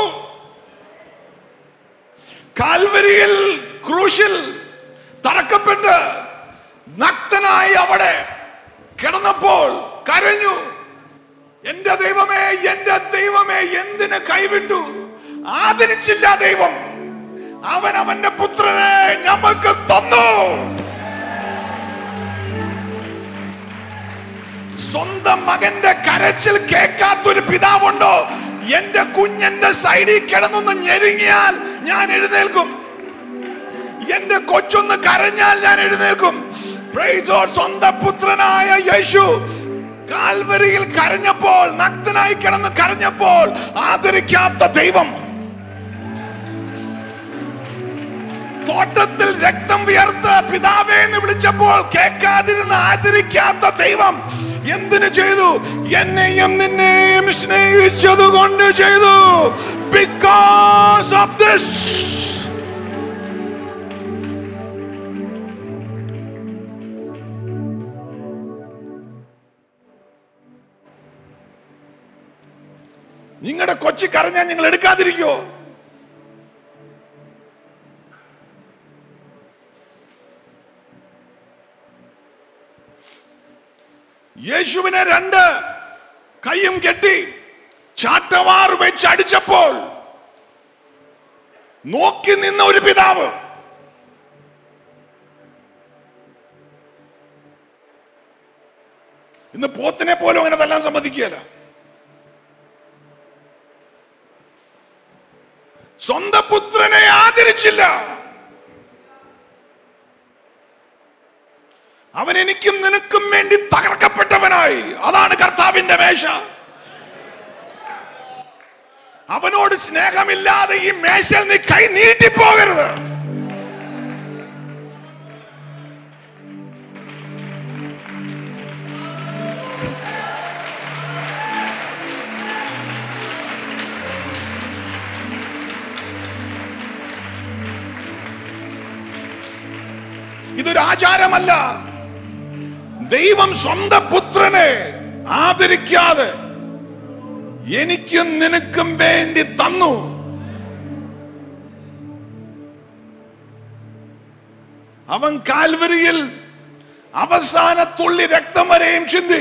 കാൽവരിയിൽ ക്രൂശിൽ തറക്കപ്പെട്ട് നഗ്നനായി അവിടെ കിടന്നപ്പോൾ കരഞ്ഞു, എന്റെ ദൈവമേ, എന്റെ ദൈവമേ, എന്തിന് കൈവിട്ടു? ആദരിച്ചില്ല ദൈവം. അവൻ അവന്റെ പുത്രനെ നമുക്ക് തന്നു. സ്വന്തം മകന്റെ കരച്ചിൽ കേൾക്കാത്തൊരു പിതാവുണ്ടോ? എന്റെ കുഞ്ഞെന്റെ സൈഡിൽ കിടന്നൊന്ന് ഞെരുങ്ങിയാൽ ഞാൻ എഴുന്നേൽക്കും. എന്റെ കൊച്ചൊന്ന് കരഞ്ഞാൽ ഞാൻ എഴുന്നേൽക്കും. Praise God. സ്വന്തം പുത്രനായ യേശു കാൽവരിയിൽ കരഞ്ഞപ്പോൾ, നഗ്നനായി കിടന്ന് കരഞ്ഞപ്പോൾ ആദരിക്കാത്ത ദൈവം, തോട്ടത്തിൽ രക്തം വിയർത്ത് പിതാവേ എന്ന് വിളിച്ചപ്പോൾ കേൾക്കാതിരുന്ന് ആദരിക്കാത്ത ദൈവം എന്തിനു ചെയ്തു? എന്നെയും നിന്നെയും സ്നേഹിച്ചതുകൊണ്ട് ചെയ്തു. Because of this. നിങ്ങളുടെ കൊച്ചി കരഞ്ഞാൽ നിങ്ങൾ എടുക്കാതിരിക്കോ? യേശുവിനെ 2 കൈയും കെട്ടി ചാട്ടവാർ വെച്ച് അടിച്ചപ്പോൾ നോക്കി നിന്ന ഒരു പിതാവ്. ഇന്ന് പോത്തിനെ പോലും അങ്ങനെ തല്ലാൻ സമ്മതിക്കുകയല്ല. സ്വന്തം പുത്രനെ ആദരിച്ചില്ല. അവൻ എനിക്കും നിനക്കും വേണ്ടി തകർക്കപ്പെട്ടവനായി. അതാണ് കർത്താവിന്റെ മേശ. അവനോട് സ്നേഹമില്ലാതെ ഈ മേശയിൽ നീ കൈ നീട്ടിപ്പോകരുത്. ഇതൊരു ആചാരമല്ല. ദൈവം സ്വന്തം പുത്രനെ ആദരിക്കാതെ എനിക്കും നിനക്കും വേണ്ടി തന്നു. അവൻ കാൽവരിയിൽ അവസാന തുള്ളി രക്തം വരെയും ചിന്തി.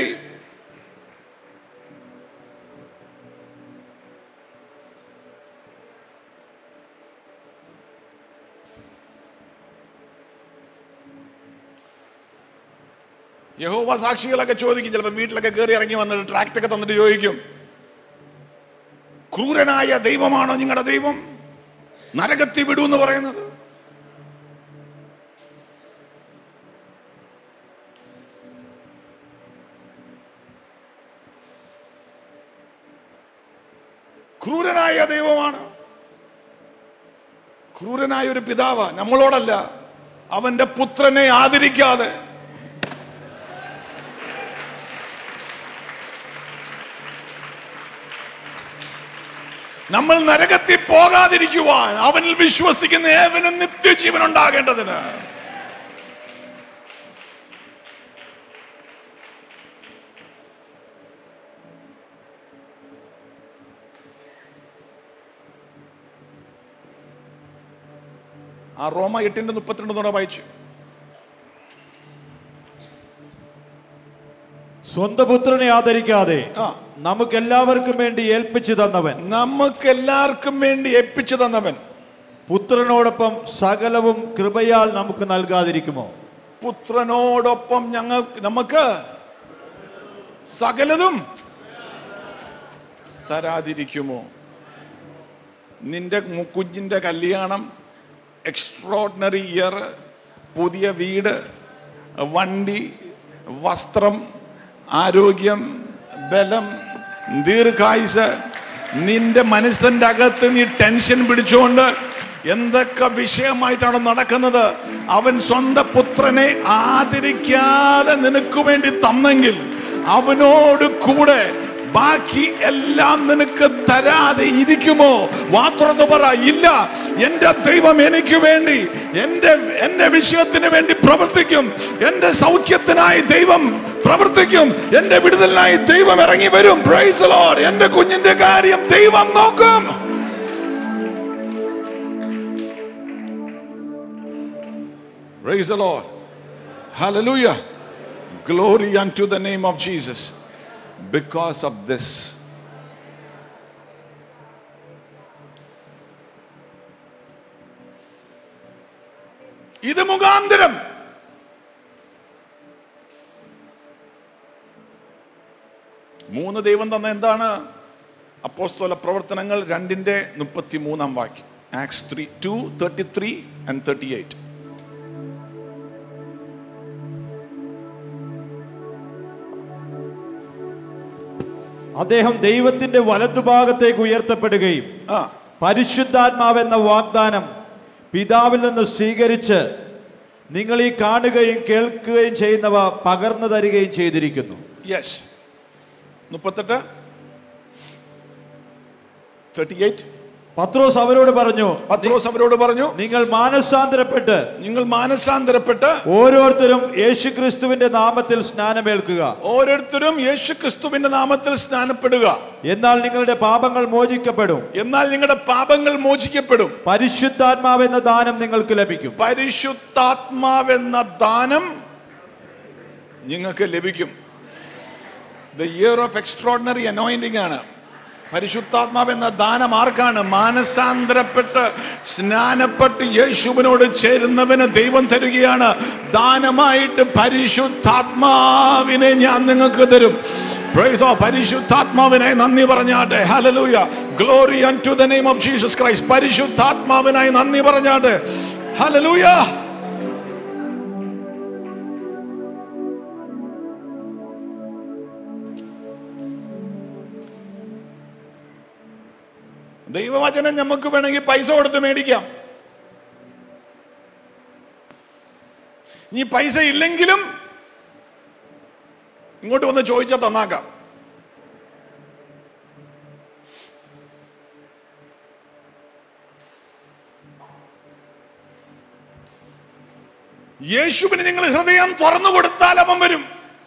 യഹോവ സാക്ഷികളൊക്കെ ചോദിക്കും, ചിലപ്പോൾ വീട്ടിലൊക്കെ കയറി ഇറങ്ങി വന്നിട്ട് ട്രാക്റ്റ് ഒക്കെ തന്നിട്ട് ചോദിക്കും, ക്രൂരനായ ദൈവമാണോ നിങ്ങളുടെ ദൈവം നരകത്തിൽ വിടൂ എന്ന് പറയുന്നത്? ക്രൂരനായ ദൈവമാണ്. ക്രൂരനായ ഒരു പിതാവ് നമ്മളോടല്ല, അവന്റെ പുത്രനെ ആദരിക്കാതെ നമ്മൾ നരകത്തിൽ പോകാതിരിക്കുവാൻ അവനിൽ വിശ്വസിക്കുന്ന ഏവനും നിത്യജീവൻ ഉണ്ടാകേണ്ടതിന് ആ റോമ 8:32 വായിച്ചു. സ്വന്തം പുത്രനെ ആദരിക്കാതെ നമുക്കെല്ലാവർക്കും വേണ്ടി ഏൽപ്പിച്ചു തന്നവൻ പുത്രനോടൊപ്പം സകലവും കൃപയാൽ നമുക്ക് നൽകാതിരിക്കുമോ? പുത്രനോടൊപ്പം നമുക്ക് സകലതും തരാതിരിക്കുമോ? നിന്റെ കുഞ്ഞിന്റെ കല്യാണം, എക്സ്ട്രോർഡിനറി ഇയർ, പുതിയ വീട്, വണ്ടി, വസ്ത്രം, ആരോഗ്യം, ബലം, ദീർഘായുസ്, നിന്റെ മനസ്സിന്റെ അകത്ത് നീ ടെൻഷൻ പിടിച്ചുകൊണ്ട് എന്തൊക്കെ വിഷയമായിട്ടാണ് നടക്കുന്നത്? അവൻ സ്വന്തം പുത്രനെ ആദരിക്കാതെ നിനക്ക് വേണ്ടി തന്നെങ്കിൽ അവനോട് കൂടെ ബാക്കി എല്ലാം നിനക്ക് തരാതെ ഇരിക്കുമോ? വാത്തുറന്ന് പറ, ഇല്ല. എന്റെ ദൈവം എനിക്ക് വേണ്ടി, എന്റെ വിഷയത്തിന് വേണ്ടി പ്രവർത്തിക്കും. എന്റെ സൗഖ്യത്തിനായി ദൈവം പ്രവർത്തിക്കും. എന്റെ വിടുതലിനായി ദൈവം ഇറങ്ങി വരും. Praise the Lord. എന്റെ കുഞ്ഞിന്റെ കാര്യം ദൈവം നോക്കും. Praise the Lord. Hallelujah. Glory unto the name of Jesus. Because of this, ഇത് മുഖാന്തരം മൂന്ന് ദൈവം തന്ന എന്താണ്? അപ്പോസ്തല പ്രവർത്തനങ്ങൾ 2:33 Acts 2:33 and 38. അദ്ദേഹം ദൈവത്തിന്റെ വലതുഭാഗത്തേക്ക് ഉയർത്തപ്പെടുകയും പരിശുദ്ധാത്മാവെന്ന വാഗ്ദാനം പിതാവിൽ നിന്ന് സ്വീകരിച്ച് നിങ്ങൾ ഈ കാണുകയും കേൾക്കുകയും ചെയ്യുന്നവ പകർന്നു തരികയും ചെയ്തിരിക്കുന്നു. 38. പത്രോസ് അവരോട് പറഞ്ഞു, നിങ്ങൾ മാനസാന്തരപ്പെട്ട് ഓരോരുത്തരും യേശുക്രിസ്തുവിന്റെ നാമത്തിൽ സ്നാനമേൽക്കുക. എന്നാൽ നിങ്ങളുടെ പാപങ്ങൾ മോചിക്കപ്പെടും. പരിശുദ്ധാത്മാവെന്ന ദാനം നിങ്ങൾക്ക് ലഭിക്കും. പരിശുദ്ധാത്മാവെന്ന ദാനം നിങ്ങൾക്ക് ലഭിക്കും. The year of extraordinary anointing ആണ്. പരിശുദ്ധാത്മാവ് എന്ന ദാനം ആർക്കാണ്? മാനസാന്തരപ്പെട്ട് സ്നാനപ്പെട്ട് യേശുവിനോട് ചേരുന്നവന് ദൈവം തരികയാണ് ദാനമായിട്ട്. പരിശുദ്ധാത്മാവിനെ ഞാൻ നിങ്ങൾക്ക് തരും. പരിശുദ്ധാത്മാവിനായി നന്ദി പറഞ്ഞാട്ടെ. Hallelujah, glory unto the name of Jesus Christ. പരിശുദ്ധാത്മാവിനായി നന്ദി പറഞ്ഞാട്ടെ. ഹല്ലേലൂയ. ദൈവവചനം നമുക്ക് വേണമെങ്കിൽ പൈസ കൊടുത്ത് മേടിക്കാം. ഇനി പൈസ ഇല്ലെങ്കിലും ഇങ്ങോട്ട് വന്ന് ചോദിച്ചാൽ തന്നാക്കാം. യേശുവിന് നിങ്ങൾ ഹൃദയം തുറന്നു കൊടുത്താൽ അവൻ വരും.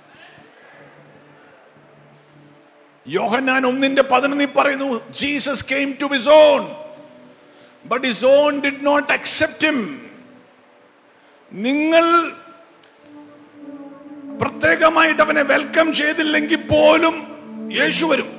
യോഹന്നാൻ 1:11 പറയുന്നു, Jesus came to his own, but his own did not accept him. നിങ്ങൾ പ്രത്യേകമായിട്ട് അവനെ വെൽക്കം ചെയ്തില്ലെങ്കിൽ പോലും യേശു വരും.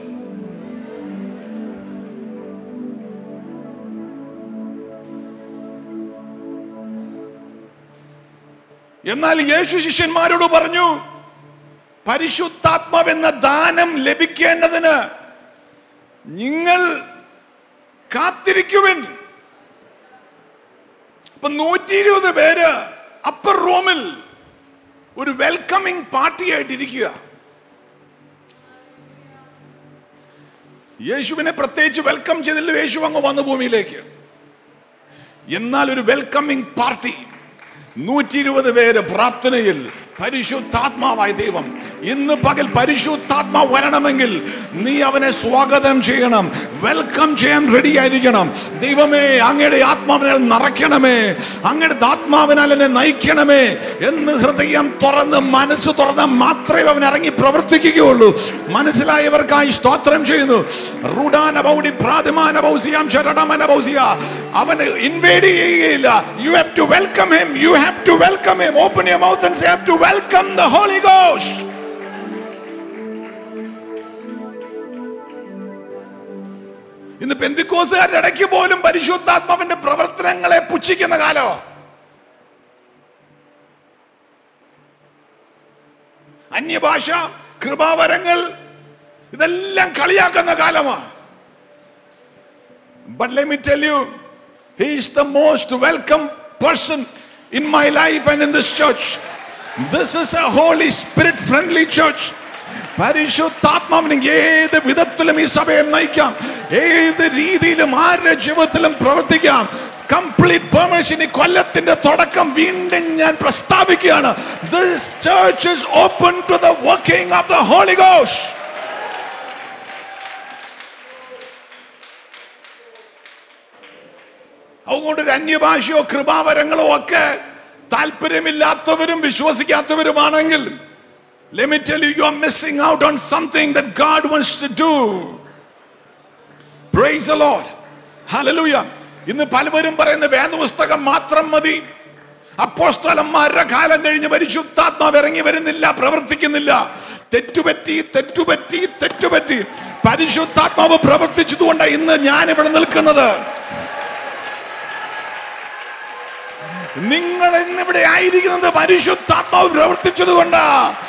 എന്നാൽ യേശു ശിഷ്യന്മാരോട് പറഞ്ഞു, പരിശുദ്ധാത്മാവെന്ന ദാനം ലഭിക്കേണ്ടതിന് നിങ്ങൾ കാത്തിരിക്കുവിൻ. ഇപ്പൊ 120 പേര് അപ്പർ റൂമിൽ ഒരു വെൽക്കമിംഗ് പാർട്ടി ആയിട്ടിരിക്കുക. യേശുവിനെ പ്രത്യേകിച്ച് വെൽക്കം ചെയ്തില്ല. യേശു അങ്ങ് വന്നു ഭൂമിയിലേക്ക്. എന്നാൽ ഒരു വെൽക്കമിംഗ് പാർട്ടി, 120 പേര് പ്രാർത്ഥനയിൽ. പരിശുദ്ധാത്മാവായ ദൈവം ഇന്ന് പകൽ പരിശുദ്ധാത്മാവ് വരണമെങ്കിൽ നീ അവനെ സ്വാഗതം ചെയ്യണം, വെൽക്കം ചെയ്യാൻ റെഡി ആയിരിക്കണം. ദൈവമേ, അങ്ങയുടെ ആത്മാവിനാൽ നിറയ്ക്കണമേ, അങ്ങയുടെ ആത്മാവിനാൽ എന്നെ നയിക്കണമേ എന്ന് ഹൃദയം തുറന്ന് മനസ്സ് തുറന്ന് മാത്രമേ അവൻ ഇറങ്ങി പ്രവർത്തിക്കുകയുള്ളൂ. മനസ്സിലായവർക്കായി സ്തോത്രം ചെയ്യുന്നു. അവന് ഇൻവേഡ് ചെയ്യുകയില്ല. You have to welcome him. You have to welcome him. Open your mouth and say, I have to welcome the Holy Ghost. ഇന്ന് പെന്തിക്കോസുകാരുടെ ഇടയ്ക്ക് പോലും പരിശുദ്ധാത്മാവിന്റെ പ്രവർത്തനങ്ങളെ പുച്ഛിക്കുന്ന കാലം. അന്യഭാഷ, കൃപാവരങ്ങൾ, ഇതെല്ലാം കളിയാക്കുന്ന കാലമാണ്. But let me tell you, he is the most welcome person in my life and in this church. This is a Holy Spirit friendly church. പരിശുദ്ധാത്മാവിനെ ഏത് വിധത്തിലും ഈ സഭയെ നയിക്കാം, ഏത് രീതിയിലും ആരുടെ ജീവിതത്തിലും പ്രവർത്തിക്കാം. Complete permission. ഈ കൊല്ലത്തിന്റെ തുടക്കം വീണ്ടും ഞാൻ പ്രസ്താവിക്കുകയാണ്. This church is open to the working of the Holy Ghost. അതുകൊണ്ട് ഒരു അന്യഭാഷയോ കൃപാവരങ്ങളോ ഒക്കെ താല്പര്യമില്ലാത്തവരും വിശ്വസിക്കാത്തവരുമാണെങ്കിൽ, let me tell you, you are missing out on something that God wants to do. Praise the Lord. Hallelujah. ഇന്ന് പലവരും പറയുന്ന വേദപുസ്തകം മാത്രം മതി. അപ്പോസ്തലന്മാരുടെ കാലം കഴിഞ്ഞ് പരിശുദ്ധാത്മാവ് ഇറങ്ങി വരുന്നില്ല, പ്രവർത്തിക്കുന്നില്ല. തെറ്റുപറ്റി. പരിശുദ്ധാത്മാവ് പ്രവർത്തിച്ചതുകൊണ്ടാണ് ഇന്ന് ഞാൻ ഇവിടെ നിൽക്കുന്നത്. നിങ്ങൾ ഇന്നിവിടെ ആയിരിക്കുന്നത് പരിശുദ്ധാത്മാവ് പ്രവർത്തിച്ചത് കൊണ്ടാ.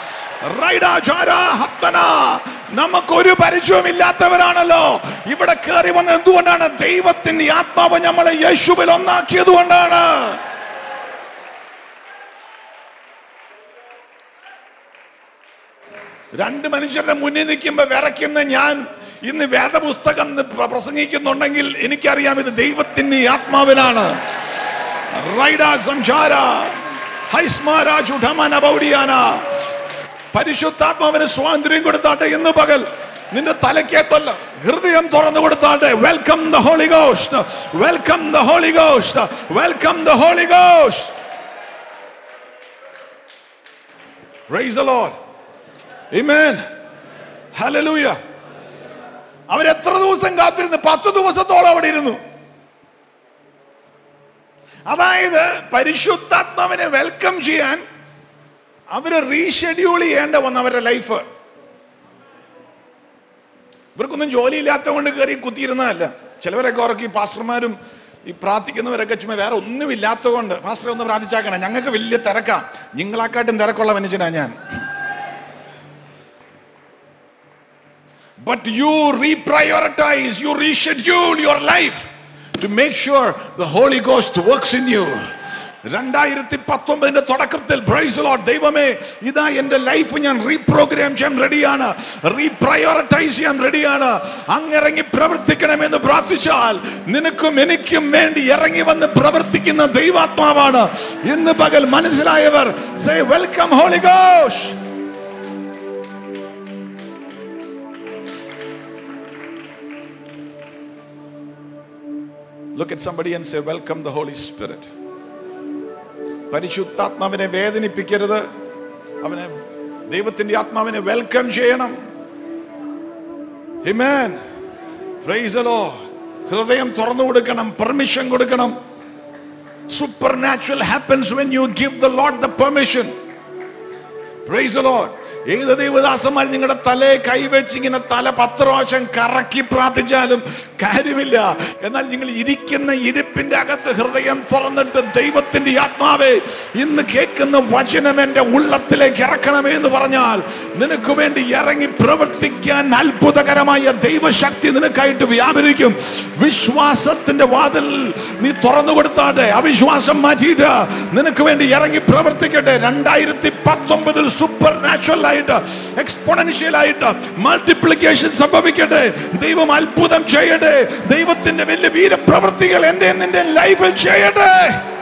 നമുക്കൊരു പരിചയവും ഇല്ലാത്തവരാണല്ലോ ഇവിടെ കയറി വന്നത്. എന്തുകൊണ്ടാണ്? ദൈവത്തിന്റെ ആത്മാവ് നമ്മളെ യേശുവിൽ ഒന്നാക്കിയത് കൊണ്ടാണ്. രണ്ട് മനുഷ്യരുടെ മുന്നിൽ നിൽക്കുമ്പോ വിറയ്ക്കുന്ന ഞാൻ ഇന്ന് വേദപുസ്തകം പ്രസംഗിക്കുന്നുണ്ടെങ്കിൽ എനിക്കറിയാം ഇത് ദൈവത്തിന്റെ ആത്മാവിനാണ്. പരിശുദ്ധാത്മാവിന് സ്വാതന്ത്ര്യം കൊടുത്താട്ടെ. ഇന്ന് പകൽ നിന്റെ തലക്കേത്തല്ല, ഹൃദയം തുറന്നു കൊടുത്താട്ടെ. Welcome the Holy Ghost, welcome the Holy Ghost, welcome the Holy Ghost. Praise the Lord. Amen. Hallelujah. അവരെത്ര ദിവസം കാത്തിരുന്നു? 10 ദിവസത്തോളം അവിടെ ഇരുന്നു. അതായത് പരിശുദ്ധാത്മാവിനെ വെൽക്കം ചെയ്യാൻ അവര് റീഷെഡ്യൂൾ ചെയ്യേണ്ട വന്ന അവരുടെ ലൈഫ്. ഇവർക്കൊന്നും ജോലിയില്ലാത്ത കൊണ്ട് കയറി കുത്തിയിരുന്നതല്ല. ചിലവരൊക്കെ ഉറക്കി പാസ്റ്റർമാരും ഈ പ്രാർത്ഥിക്കുന്നവരൊക്കെ ചുമ്മാ വേറെ ഒന്നുമില്ലാത്തത് കൊണ്ട് പാസ്റ്ററെ ഒന്ന് പ്രാർത്ഥിച്ചാക്കണം, ഞങ്ങൾക്ക് വലിയ തിരക്കാം. നിങ്ങളെക്കാട്ടും തിരക്കുള്ള മനുഷ്യനാ ഞാൻ. But you reprioritize, you reschedule your life to make sure the Holy Ghost works in you. 2019 തുടക്കത്തിൽ പ്രൈസ് ദി ലോർഡ്, ദൈവമേ ഇതാ എൻ്റെ ലൈഫ് ഞാൻ റീപ്രോഗ്രാം ചെയ്യാൻ റെഡിയാണ്, റീപ്രയോറിറ്റൈസ് ചെയ്യാൻ റെഡിയാണ്. അങ്ങിറങ്ങി പ്രവർത്തിക്കണമെന്ന് പ്രാർത്ഥിച്ചാൽ നിനക്കും എനിക്കും വേണ്ടി ഇറങ്ങി വന്ന് പ്രവർത്തിക്കുന്ന ദൈവാത്മാവാണ് ഇന്ന് പകൽ. മനസ്സിലായവർ say welcome Holy Ghost. Look at somebody and say, welcome the Holy Spirit. പരിശുദ്ധാത്മാവിനെ വേദനിപ്പിക്കരുത്. അവനെ, ദൈവത്തിന്റെ ആത്മാവിനെ വെൽക്കം ചെയ്യണം. Amen. Praise the Lord. ഹൃദയം തുറന്നു കൊടുക്കണം, പെർമിഷൻ കൊടുക്കണം. Supernatural happens when you give the Lord the permission. Praise the Lord. ഏത് ദൈവദാസന്മാർ നിങ്ങളുടെ തലയെ കൈവച്ച് ഇങ്ങനെ തല 10 പ്രാവശ്യം കറക്കി പ്രാർത്ഥിച്ചാലും കാര്യമില്ല. എന്നാൽ നിങ്ങൾ ഇരിക്കുന്ന ഇരിപ്പിന്റെ അകത്ത് ഹൃദയം തുറന്നിട്ട് ദൈവത്തിന്റെ ആത്മാവേ ഇന്ന് കേൾക്കുന്ന വചനം എന്റെ ഉള്ളത്തിലേക്ക് ഇറക്കണമേ എന്ന് പറഞ്ഞാൽ നിനക്ക് വേണ്ടി ഇറങ്ങി പ്രവർത്തിക്കാൻ അത്ഭുതകരമായ ദൈവശക്തി നിനക്കായിട്ട് വ്യാപരിക്കും. വിശ്വാസത്തിന്റെ വാതിൽ നീ തുറന്നു കൊടുത്താട്ടെ. അവിശ്വാസം മാറ്റിയിട്ട് നിനക്ക് വേണ്ടി ഇറങ്ങി പ്രവർത്തിക്കട്ടെ. 2019 സൂപ്പർ നാച്ചുറൽ ആയിട്ട്, എക്സ്പോണൻഷ്യൽ ആയിട്ട് മൾട്ടിപ്ലിക്കേഷൻ സംഭവിക്കട്ടെ. ദൈവം അത്ഭുതം ചെയ്യട്ടെ. ദൈവത്തിന്റെ വലിയ വീരപ്രവൃത്തികൾ എന്റെ നിന്റെ ലൈഫിൽ ചെയ്യട്ടെ.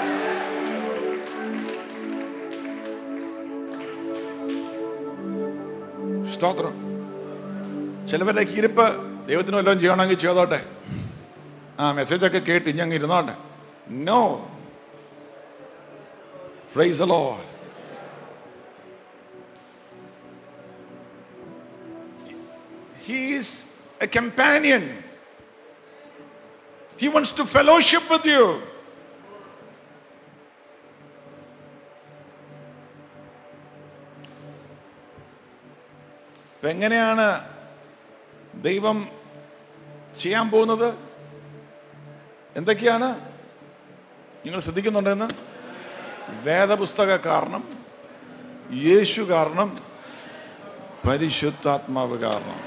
സ്തോത്രം. ചിലവരുടെ ഇരിപ്പ് ദൈവത്തിന് വല്ലതും ചെയ്യണമെങ്കിൽ ചെയ്തോട്ടെ, മെസ്സേജ് ഒക്കെ കേട്ട് ഇനി അങ്ങ് ഇരുന്നോട്ടെ. No. Praise the Lord. He is a companion. He wants to fellowship with you. എങ്ങനെയാണ് ദൈവം ചെയ്യാൻ പോകുന്നത്? എന്തൊക്കെയാണ് നിങ്ങൾ ശ്രദ്ധിക്കുന്നുണ്ടെന്ന്? വേദപുസ്തക കാരണം, യേശു കാരണം, പരിശുദ്ധാത്മാവ് കാരണം.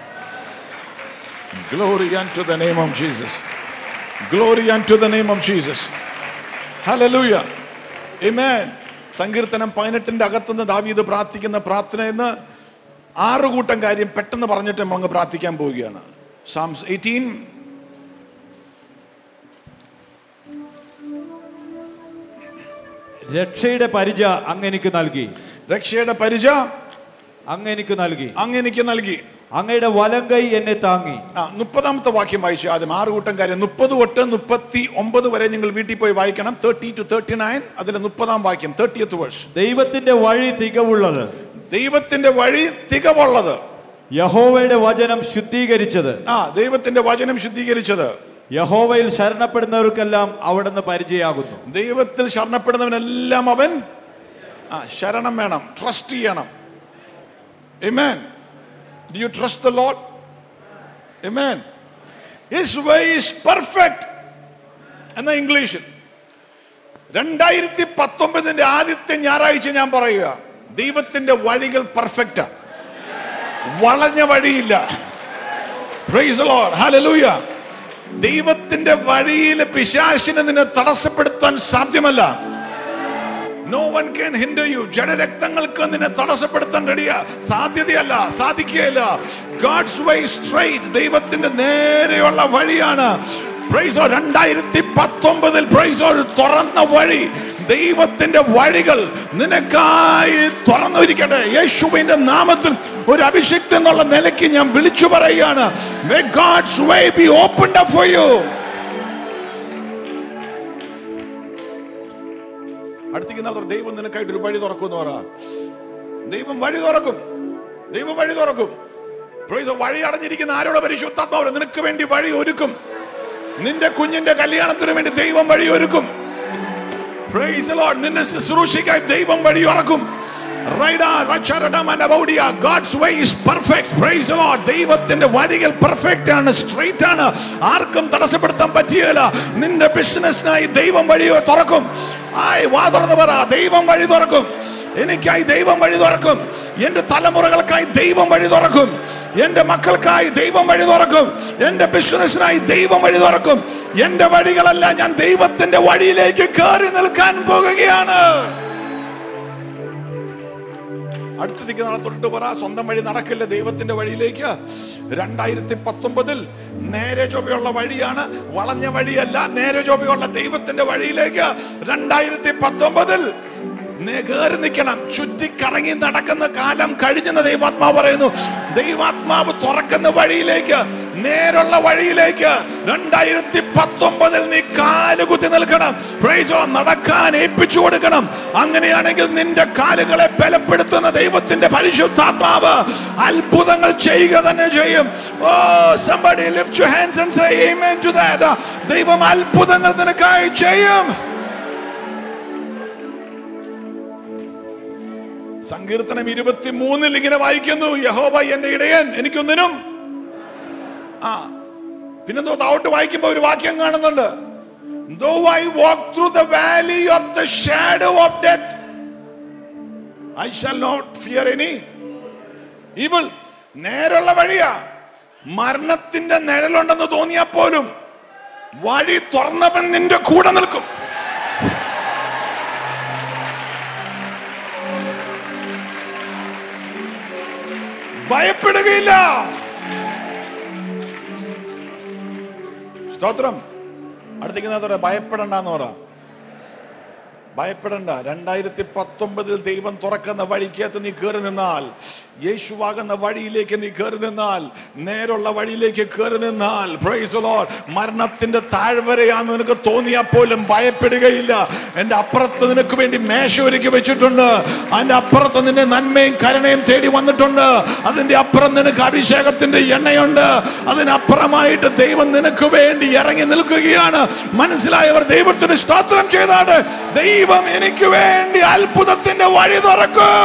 Glory unto the name of Jesus. Glory unto the name of Jesus. Hallelujah. Amen. സങ്കീർത്തനം 18 അകത്തുനിന്ന് ദാവീദ് പ്രാർത്ഥിക്കുന്ന പ്രാർത്ഥന എന്ന് 6 കൂട്ടം കാര്യം പെട്ടെന്ന് പറഞ്ഞിട്ട് നമ്മൾ പ്രാർത്ഥിക്കാൻ പോവുകയാണ്. Psalms 18. രക്ഷയുടെ പരിച അങ്ങെനിക്ക് നൽകി. രക്ഷയുടെ പരിച അങ്ങെനിക്ക് നൽകി. അങ്ങെനിക്ക് നൽകി. അങ്ങയുടെ വലങ്കൈ എന്നെ താങ്ങി. 30ാമത്തെ വാക്യം വായിച്ചു. ആദ്യം 6 കൂട്ടം കാര്യം 30 തൊട്ട് 39 വരെ നിങ്ങൾ വീട്ടിൽ പോയി വായിക്കണം. 30 to 39. അതിലെ 30ാം വാക്യം, 30th verse. ദൈവത്തിന്റെ വഴി തികവുള്ളത്. ദൈവത്തിന്റെ വഴി തികവുള്ളത്. യഹോവയുടെ വചനം ശുദ്ധീകരിച്ചത്. ദൈവത്തിന്റെ വചനം ശുദ്ധീകരിച്ചത്. യഹോവയിൽ ശരണപ്പെടുന്നവർക്കെല്ലാം അവിടുന്ന് പരിചയാകുന്നു. ദൈവത്തിൽ ശരണപ്പെടുന്നവനെല്ലാം അവൻ ശരണം വേണം, ട്രസ്റ്റ് ചെയ്യണം. Amen. Do you trust the Lord? Amen. His way is perfect. എന്ന ഇംഗ്ലീഷിൽ 2019 ആദ്യത്തെ ഞായറാഴ്ച ഞാൻ പറയുക, ദൈവത്തിന്റെ വഴികൾ പെർഫെക്റ്റാ. വളഞ്ഞ വഴിയില്ല. Praise the Lord. Hallelujah. ദൈവത്തിന്റെ വഴിയിൽ പിശാചിനെ നിന്നെ തടസ്സപ്പെടുത്താൻ സാധ്യമല്ല. No one can hinder you. ജഡരക്തങ്ങൾക്ക് നിന്നെ തടസ്സപ്പെടുത്താൻ സാധ്യതയല്ല, സാധിക്കുകയില്ല. God's way is straight. ദൈവത്തിന്റെ നേരെയുള്ള വഴിയാണ്. Praise God. 2019 praise God, തുറന്ന വഴി, ദൈവത്തിന്റെ വഴികൾ നിനക്കായി തുറന്നിരിക്കട്ടെ. യേശുവിന്റെ നാമത്തിൽ ഒരു അഭിഷേകം എന്നുള്ള നിലയ്ക്ക് ഞാൻ വിളിച്ചു പറയുകയാണ്. May God's way be opened up for you. അടുത്തേക്ക് ദൈവം നിനക്കായിട്ട് ഒരു വഴി തുറക്കുമെന്ന് പറ. ദൈവം വഴി തുറക്കും. ദൈവം വഴി തുറക്കും. വഴി അടഞ്ഞിരിക്കുന്ന ആരോടെ പരിശുദ്ധാത്മാവ് നിനക്ക് വേണ്ടി വഴി ഒരുക്കും. നിന്റെ കുഞ്ഞിന്റെ കല്യാണത്തിന് വേണ്ടി ദൈവം വഴി ഒരുക്കും. Praise the Lord. നിന്നെ ശുശ്രൂഷയ്ക്കായി ദൈവം വഴി തുറക്കും. God's way is perfect. Praise the Lord. ദൈവത്തിന്റെ വഴികൾ പെർഫെക്റ്റ് ആണ്, സ്ട്രെയിറ്റ് ആണ്, ആർക്കും തടസ്സപ്പെടുത്താൻ പറ്റിയല്ല. നിന്റെ ബിസിനസ്സിനായി ദൈവം വഴി തുറക്കും. വാ തുറന്ന് പറ, ദൈവം വഴി തുറക്കും. എനിക്കായി ദൈവം വഴി തുറക്കും. എന്റെ തലമുറകൾക്കായി ദൈവം വഴി തുറക്കും. എന്റെ മക്കൾക്കായി ദൈവം വഴി തുറക്കും. എന്റെ ബിസിനസ്സിനായി ദൈവം വഴി തുറക്കും. എന്റെ വഴികളല്ല, ഞാൻ ദൈവത്തിന്റെ വഴിയിലേക്ക് കയറി നിൽക്കാൻ പോകുകയാണ്. അടുത്ത് നിൽക്കുന്ന ആളെ തൊട്ട് പറ, സ്വന്തം വഴി നടക്കില്ല, ദൈവത്തിന്റെ വഴിയിലേക്ക്. 2019 നേരെ ചൊവ്വയുള്ള വഴിയാണ്, വളഞ്ഞ വഴിയല്ല. നേരെ ചൊവ്വയുള്ള ദൈവത്തിന്റെ വഴിയിലേക്ക് 2019 കയറി നിൽക്കണം. ചുറ്റിക്കറങ്ങി നടക്കുന്ന കാലം കഴിഞ്ഞെന്ന് ദൈവാത്മാവ് പറയുന്നു. ദൈവാത്മാവ് തുറക്കുന്ന വഴിയിലേക്ക്, നേരുള്ള വഴിയിലേക്ക് 2019 നീ കാലുകുത്തി നിൽക്കണം. പ്രൈസ് ഓ, നടക്കാൻ ഏൽപ്പിച്ചു കൊടുക്കണം. അങ്ങനെയാണെങ്കിൽ നിന്റെ കാലുകളെ ബലപ്പെടുത്തുന്ന ദൈവത്തിന്റെ പരിശുദ്ധാത്മാവ് അത്ഭുതങ്ങൾ ചെയ്യുക തന്നെ ചെയ്യും. ഓ, somebody lift your hands and say amen to that. ദൈവം അത്ഭുതങ്ങൾ നിനക്കായി ചെയ്യും. സങ്കീർത്തനം 23 ഇങ്ങനെ വായിക്കുന്നു, യഹോവ എന്റെ ഇടയൻ, എനിക്കൊന്നിനും. പിന്നെന്തോ താഴോട്ട് വായിക്കുമ്പോ ഒരു വാക്യം കാണുന്നുണ്ട്, though I walk through the valley of the shadow of death, I shall not fear any evil. നേരുള്ള വഴിയാ, മരണത്തിന്റെ നിഴലുണ്ടെന്ന് തോന്നിയാൽ പോലും വഴി തുറന്നവൻ നിന്റെ കൂടെ നിൽക്കും. ഭയപ്പെടുകയില്ല. സ്തോത്രം. അടുത്തേക്ക് ഭയപ്പെടണ്ടെന്ന് പറ. ഭയപ്പെടണ്ട. 2019 ദൈവം തുറക്കുന്ന വഴിക്കകത്ത് നീ കയറി നിന്നാൽ, യേശുവാകുന്ന വഴിയിലേക്ക് നീ കയറി നിന്നാൽ, നേരുള്ള വഴിയിലേക്ക് കയറി നിന്നാൽ, പ്രൈസ് ദി ലോർഡ്, മരണത്തിന്റെ താഴ്വരയാന്ന് നിനക്ക് തോന്നിയാൽ പോലും ഭയപ്പെടുകയില്ല. എന്റെ അപ്പുറത്ത് നിനക്ക് വേണ്ടി മേശ ഒരുക്കി വെച്ചിട്ടുണ്ട്. അതിന്റെ അപ്പുറത്ത് നിന്റെ നന്മയും കരുണയും തേടി വന്നിട്ടുണ്ട്. അതിന്റെ അപ്പുറം നിനക്ക് അഭിഷേകത്തിന്റെ എണ്ണയുണ്ട്. അതിനപ്പുറമായിട്ട് ദൈവം നിനക്ക് വേണ്ടി ഇറങ്ങി നിൽക്കുകയാണ്. മനസ്സിലായവർ ദൈവത്തിന് സ്തോത്രം ചെയ്താണ്. ദൈവം എനിക്ക് വേണ്ടി അത്ഭുതത്തിന്റെ വഴി തുറക്കും.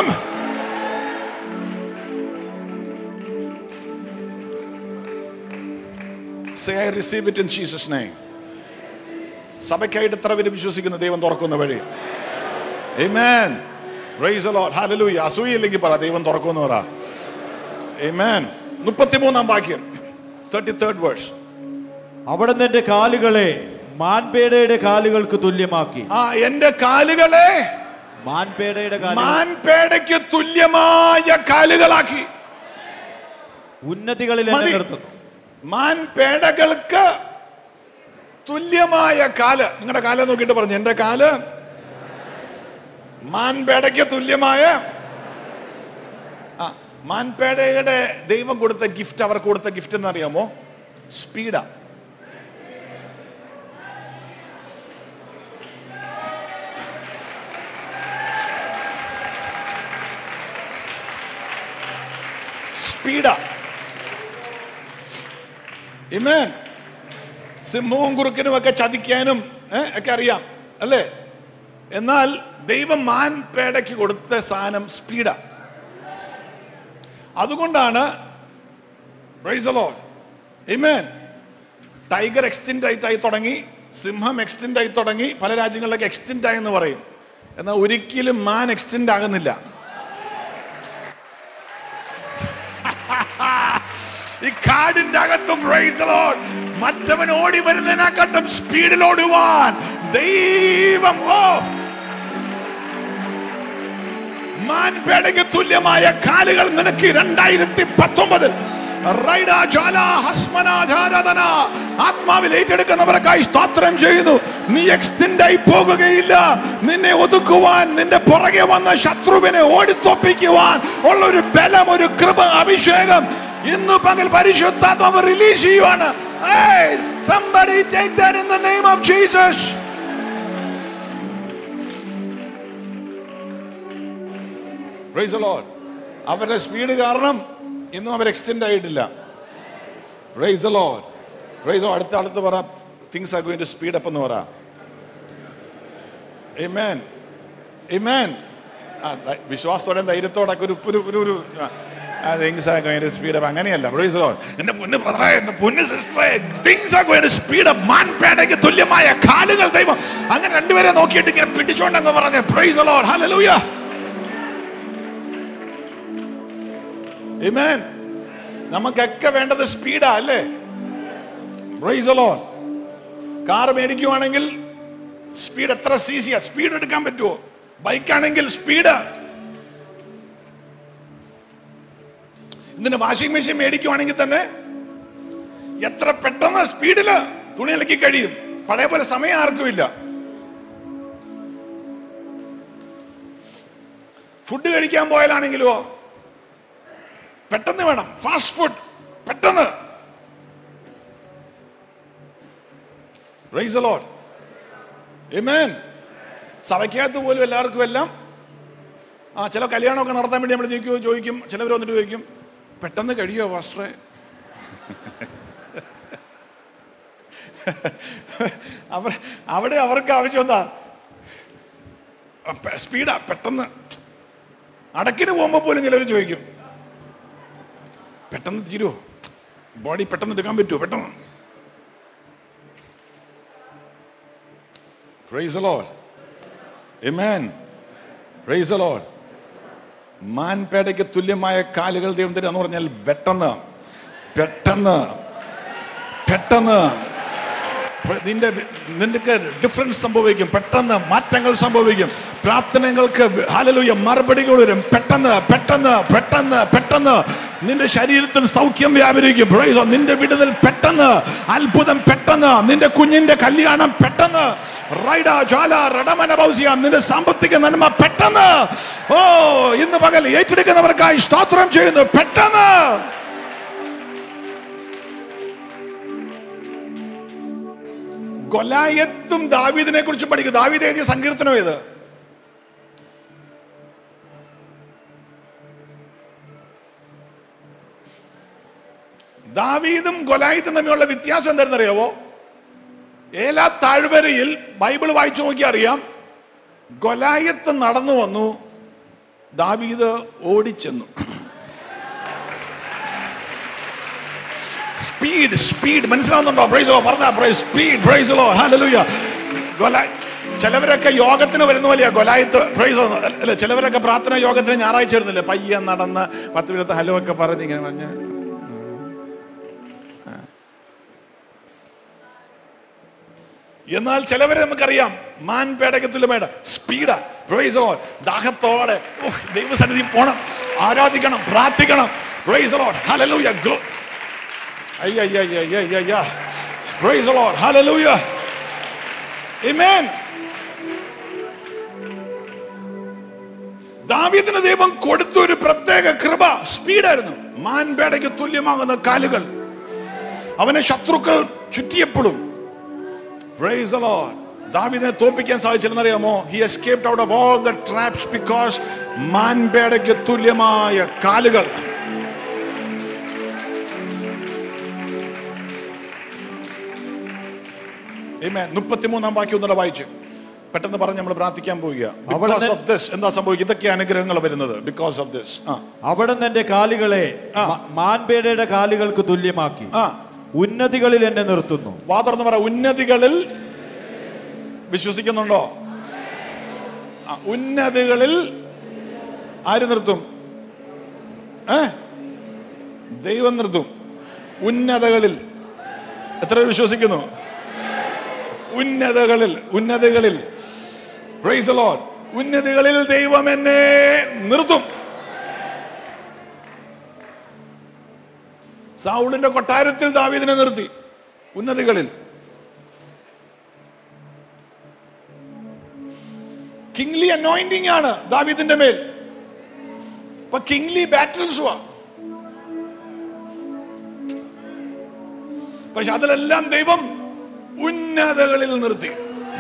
Say I receive it in Jesus name. സഭയ്ക്കായിട്ട് എത്ര പേര് വിശ്വസിക്കുന്ന ദൈവം തുറക്കുന്ന വഴി? Amen. Praise the Lord. Hallelujah. അസൂയയില്ലെങ്കിൽ പറ, ദൈവം തുറക്കുമെന്ന് പറ. Amen. 33-ാം വാക്യം, 33rd verse. അവിടുന്ന് എന്റെ കാലുകളെ മാൻപേടയുടെ കാലുകൾക്ക് തുല്യമാക്കി. എന്റെ കാലുകളെ മാൻപേടയ്ക്ക് തുല്യമായ കാലുകളാക്കി. ഉന്നതികളിൽ എന്നെ നിർത്തുന്നു. മാൻപേടകൾക്ക് തുല്യമായ കാല്. നിങ്ങളുടെ കാല് നോക്കിയിട്ട് പറഞ്ഞു, എന്റെ കാല് മാൻപേടയ്ക്ക് തുല്യമായ. മാൻപേടയുടെ ദൈവം കൊടുത്ത ഗിഫ്റ്റ്, അവർക്ക് കൊടുത്ത ഗിഫ്റ്റ് എന്നറിയാമോ? സ്പീഡാ. സ്പീഡാ. ആമേൻ. സിംഹവും കുറുക്കനും ഒക്കെ ചതിക്കാനും ഒക്കെ അറിയാം അല്ലേ? എന്നാൽ ദൈവം മാൻപേടയ്ക്ക് കൊടുത്ത സാധനം സ്പീഡാ. അതുകൊണ്ടാണ് praise the Lord, amen, tiger extinct ആയി തുടങ്ങി, സിംഹം എക്സ്റ്റിൻറ്റ് ആയി തുടങ്ങി, പല രാജ്യങ്ങളിലൊക്കെ എക്സ്റ്റിൻറ്റ് ആയെന്ന് പറയും. എന്നാൽ ഒരിക്കലും മാൻ എക്സ്റ്റിൻറ്റ് ആകുന്നില്ല. ഈ കാടിന്റെ അകത്തും പ്രൈസ് ദി ലോർഡ് മറ്റവൻ ഓടി വരുന്നതിനെക്കാട്ടും സ്പീഡിൽ ഓടുവാൻ ദൈവം മാൻപേടയ്ക്ക് തുല്യമായ കാലുകൾ നിനക്ക് 2019 ആത്മാവിൽ ഏറ്റെടുക്കുന്നവർക്കായി സ്തോത്രം ചെയ്യുന്നു. നീ എക്സ്റ്റെൻഡ് ആയി പോകുകയില്ല. നിന്നെ ഒതുക്കുവാൻ, നിന്റെ പുറകെ വന്ന ശത്രുവിനെ ഓടിത്തോപ്പിക്കുവാൻ ഉള്ള ഒരു ബലം, ഒരു കൃപ, അഭിഷേകം ഇന്ന് പകൽ പരിശുദ്ധാത്മാവ് റിലീസ് ചെയ്യുവാണ്. Somebody take that in the name of Jesus. Praise the Lord. അവരുടെ സ്പീഡ് കാരണം ഇന്നും അവർ എക്സ്റ്റെൻഡ് ആയിട്ടില്ല. Praise the Lord. Praise the Lord. അടുത്ത പറ, things are going to speed up എന്ന് പറ. Amen. Amen. വിശ്വാസത്തോടെ ധൈര്യത്തോടെ things are going to speed up. അങ്ങനെയല്ല. Praise the Lord. എന്റെ പൊന്നു ബ്രദറെ, എന്റെ പൊന്നു സിസ്റ്ററെ, things are going to speed up. മാൻപേടയ്ക്ക് തുല്യമായ കാലുകൾ ദൈവം അങ്ങനെ രണ്ടുപേരെ നോക്കിയിട്ട് ഇങ്ങനെ പിടിച്ചോണ്ടങ്ങ് പറഞ്ഞു. Praise the Lord. Hallelujah. Amen. നമുക്കൊക്കെ വേണ്ടത് സ്പീഡാ അല്ലേ? Praise the Lord. കാർ മേടിക്കുവാണെങ്കിൽ സ്പീഡ് എത്ര സിസിയാ? സ്പീഡ് എടുക്കാൻ പറ്റുമോ? ബൈക്കാണെങ്കിൽ സ്പീഡ്. ഇതിന് വാഷിംഗ് മെഷീൻ മേടിക്കുവാണെങ്കിൽ തന്നെ എത്ര പെട്ടെന്ന് സ്പീഡില് തുണി അലക്കി കഴിയും. പഴയ പോലെ സമയം ആർക്കുമില്ല. ഫുഡ് കഴിക്കാൻ പോയാലാണെങ്കിലോ പെട്ടെന്ന് വേണം. ഫാസ്റ്റ് ഫുഡ് പെട്ടെന്ന്. Praise the Lord. Amen. സഭയ്ക്കകത്ത് പോലും എല്ലാവർക്കും എല്ലാം ചില കല്യാണമൊക്കെ നടത്താൻ വേണ്ടി നമ്മൾ ചോദിക്കും. ചിലവർ വന്നിട്ട് ചോദിക്കും, പെട്ടെന്ന് കഴിയോ പാസ്റ്ററെ? അവിടെ അവർക്ക് ആവശ്യം എന്താ? സ്പീഡാ. പെട്ടെന്ന് അടക്കിന് പോകുമ്പോ പോലും ചിലവർ ചോദിക്കും, പെട്ടെന്ന് തീരുവോ? ബോഡി പെട്ടെന്ന് എടുക്കാൻ പറ്റുമോ? പെട്ടെന്ന്. Praise the Lord. Amen. Praise the Lord. മാൻപേടയ്ക്ക് തുല്യമായ കാലുകൾ ദൈവം തരും എന്ന് പറഞ്ഞാൽ പെട്ടെന്ന് പെട്ടെന്ന് പെട്ടെന്ന് നിനക്ക് ഡിഫറൻസ് സംഭവിക്കും. പെട്ടെന്ന് മാറ്റങ്ങൾ സംഭവിക്കും. പ്രാർത്ഥനകൾക്ക് ഹല്ലേലൂയ മറുപടികൾ വരും. പെട്ടെന്ന് പെട്ടെന്ന് പെട്ടെന്ന് പെട്ടെന്ന് നിന്റെ ശരീരത്തിൽ സൗഖ്യം വ്യാപരിക്കും. നിന്റെ വിടുതൽ പെട്ടെന്ന്. അത്ഭുതം പെട്ടെന്ന്. നിന്റെ കുഞ്ഞിന്റെ കല്യാണം പെട്ടെന്ന്. നിന്റെ സാമ്പത്തിക നന്മ പെട്ടെന്ന്. ഓ, ഇന്ന് പകൽ ഏറ്റെടുക്കുന്നവർക്കായി സ്തോത്രം ചെയ്യുന്നു. പെട്ടെന്ന്. ഗൊലായത്തും ദാവീദിനെ കുറിച്ച് പഠിക്കും. ദാവീദ് എഴുതിയ സങ്കീർത്തനം ഏത്? ദാവീദും ഗൊലായത്തും തമ്മിലുള്ള വ്യത്യാസം എന്താണെന്ന് അറിയാവോ? ഏലാ താഴ്വരയിൽ ബൈബിൾ വായിച്ചു നോക്കിയാൽ അറിയാം, ഗൊലായത്ത് നടന്നു വന്നു, ദാവീദ് ഓടിച്ചെന്നു. സ്പീഡ് സ്പീഡ് മനസ്സിലാവുന്നുണ്ടോ? Praise the Lord. പറഞ്ഞാ praise speed. Praise the Lord. Hallelujah. ചിലവരൊക്കെ യോഗത്തിന് വരുന്ന പോലെയാ ഗൊലായത്ത്. പ്രൈസ് അല്ല, ചിലവരൊക്കെ പ്രാർത്ഥന യോഗത്തിന് ഞായറാഴ്ച വരുന്നില്ലേ, പയ്യെ നടന്ന് 10 മിനിറ്റ് ഹലോ ഒക്കെ പറഞ്ഞ് ഇങ്ങനെ പറഞ്ഞ്. എന്നാൽ ചിലവരെ നമുക്കറിയാം മാൻപേടയ്ക്ക് തുല്യമായ സ്പീഡാ. Praise the Lord. ദാഹത്തോടെ ദൈവസന്നിധി പോണം, ആരാധിക്കണം, പ്രാർത്ഥിക്കണം. Praise the Lord. Hallelujah. Praise the Lord. Hallelujah. Amen. ദാവീദിന് ദൈവം കൊടുത്ത ഒരു പ്രത്യേക കൃപ സ്പീഡായിരുന്നു. മാൻപേടയ്ക്ക് തുല്യമാകുന്ന കാലുകൾ. അവനെ ശത്രുക്കൾ ചുറ്റിയപ്പോഴും Praise the Lord. ദാവീദിനെ തോൽപ്പിക്കാൻ സാധിച്ചില്ലെന്നറിയാമോ? He escaped out of all the traps because മാൻപേടയ്ക്ക് തുല്യമായ കാലുകൾ. Amen. 33-ാം വാക്യം ഒന്നുകൂടെ വായിച്ചു പെട്ടെന്ന് പറഞ്ഞ് നമ്മൾ പ്രാർത്ഥിക്കാൻ പോവുക. Because of this എന്താ സംഭവിക്കുക? ഇതൊക്കെ അനുഗ്രഹങ്ങൾ വരുന്നത്. Because of this. അവിടുന്ന് എന്റെ കാലുകളെ മാൻപേടയുടെ കാലുകൾക്ക് തുല്യമാക്കി ഉന്നതികളിൽ എന്നെ നിർത്തുന്നു. വാ തുറന്ന് പറ, ഉന്നതികളിൽ. വിശ്വസിക്കുന്നുണ്ടോ? ഉന്നതികളിൽ ആര് നിർത്തും? ദൈവം നിർത്തും. ഉന്നതകളിൽ. എത്ര വിശ്വസിക്കുന്നു? ഉന്നതകളിൽ. ഉന്നതകളിൽ. Praise the Lord. ഉന്നതകളിൽ ദൈവം എന്നെ നിർത്തും. സൗളിന്റെ കൊട്ടാരത്തിൽ ദാവീദിനെ നിർത്തി. ഉന്നതികളിൽ. കിങ്ലി അനോയിന്റിംഗ് ആണ് ദാവീദിന്റെ മേൽ. ഇപ്പൊ കിങ്ലി ബാറ്റിൽസുവാ. പക്ഷെ അതിലെല്ലാം ദൈവം ഉന്നതകളിൽ നിർത്തി.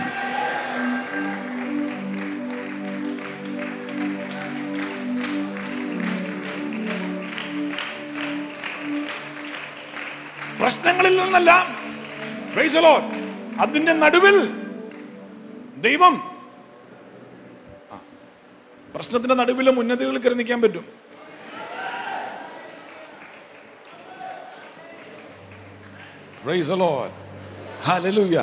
പ്രശ്നങ്ങളിൽ നിന്നല്ല. Praise the Lord. അതിന്റെ നടുവിൽ ദൈവം പ്രശ്നത്തിന്റെ നടുവിലും ഉന്നതികളിൽ കയറി നിൽക്കാൻ പറ്റും. Praise the Lord. Hallelujah.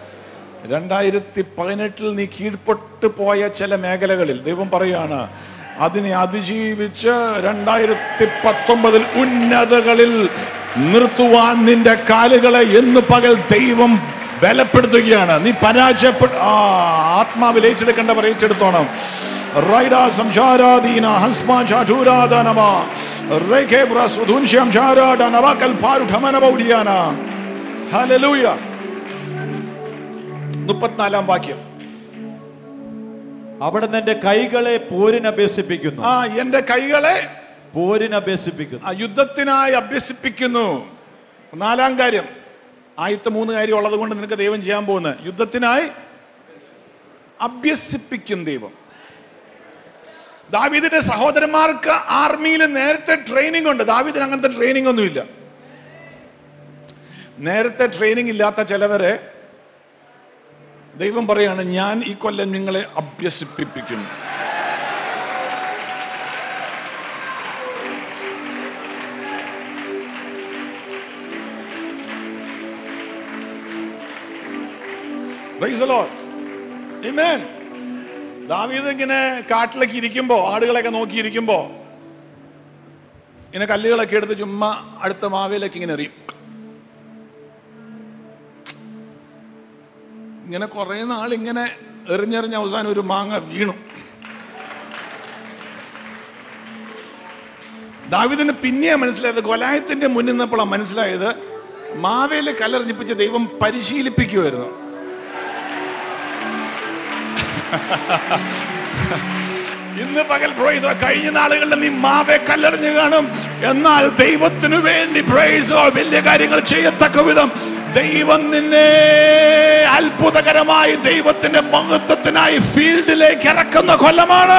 2018 നീ കീഴ്പ്പെട്ട് പോയ ചില മേഖലകളിൽ ദൈവം പറയാണ്, അതിനെ അതിജീവിച്ച് 2019 ഉന്നതകളിൽ നിർത്തുവാൻ നിന്റെ കാലുകളെ എന്ന് പകൽ ദൈവം ബലപ്പെടുത്തുകയാണ്. നീ ആത്മാവിൽ ഏറ്റെടുക്കേണ്ടവർ ഏറ്റെടുത്തോണം. ഹല്ലേലൂയ. 34 വാക്യം. അവിടെ എന്റെ കൈകളെ പോരിന് അഭ്യസിപ്പിക്കുന്നു. എന്റെ കൈകളെ പോരിന് അഭ്യസിപ്പിക്കുന്നു, യുദ്ധത്തിനായി അഭ്യസിപ്പിക്കുന്നു. 4-ാം കാര്യം, ആദ്യത്തെ 3 കാര്യം ഉള്ളത് കൊണ്ട് നിനക്ക് ദൈവം ചെയ്യാൻ പോകുന്നത്, യുദ്ധത്തിനായി അഭ്യസിപ്പിക്കും ദൈവം. ദാവീദിന്റെ സഹോദരന്മാർക്ക് ആർമിയിൽ നേരത്തെ ട്രെയിനിങ് ഉണ്ട്. ദാവീദിന് അങ്ങനത്തെ ട്രെയിനിങ് ഒന്നുമില്ല. നേരത്തെ ട്രെയിനിങ് ഇല്ലാത്ത ചിലവരെ ദൈവം പറയാണ്, ഞാൻ ഈ കൊല്ലം നിങ്ങളെ അഭ്യസിപ്പിക്കുന്നു. Praise the Lord. Amen. ദാവീദ് ഇങ്ങനെ കാട്ടിലേക്ക് ഇരിക്കുമ്പോ, ആടുകളൊക്കെ നോക്കിയിരിക്കുമ്പോ ഇങ്ങനെ കല്ലുകളൊക്കെ എടുത്ത് ചുമ്മാ അടുത്ത മാവേലേക്ക് ഇങ്ങനെ എറിയും. ഇങ്ങനെ കുറെ നാൾ ഇങ്ങനെ എറിഞ്ഞെറിഞ്ഞ അവസാനം ഒരു മാങ്ങ വീണു. ദാവീദിന് പിന്നെയാ മനസ്സിലായത്, ഗൊലായത്തിന്റെ മുന്നിൽ നിന്നപ്പോഴാണ് മനസ്സിലായത്, മാവേല് കല്ലെറിഞ്ഞിപ്പിച്ച് ദൈവം പരിശീലിപ്പിക്കുമായിരുന്നു. ഇന്ന് പകൽ പ്രൈസോ, കഴിഞ്ഞ നാളുകളിൽ നീ മാവെ കല്ലെറിഞ്ഞ് കാണും. എന്നാൽ ദൈവത്തിനു വേണ്ടി പ്രൈസോ വലിയ കാര്യങ്ങൾ ചെയ്യത്തക്ക വിധം ദൈവം നിന്നെ അത്ഭുതകരമായി ദൈവത്തിന്റെ മഹത്വത്തിനായി ഫീൽഡിലേക്ക് ഇറക്കുന്ന കൊല്ലമാണ്.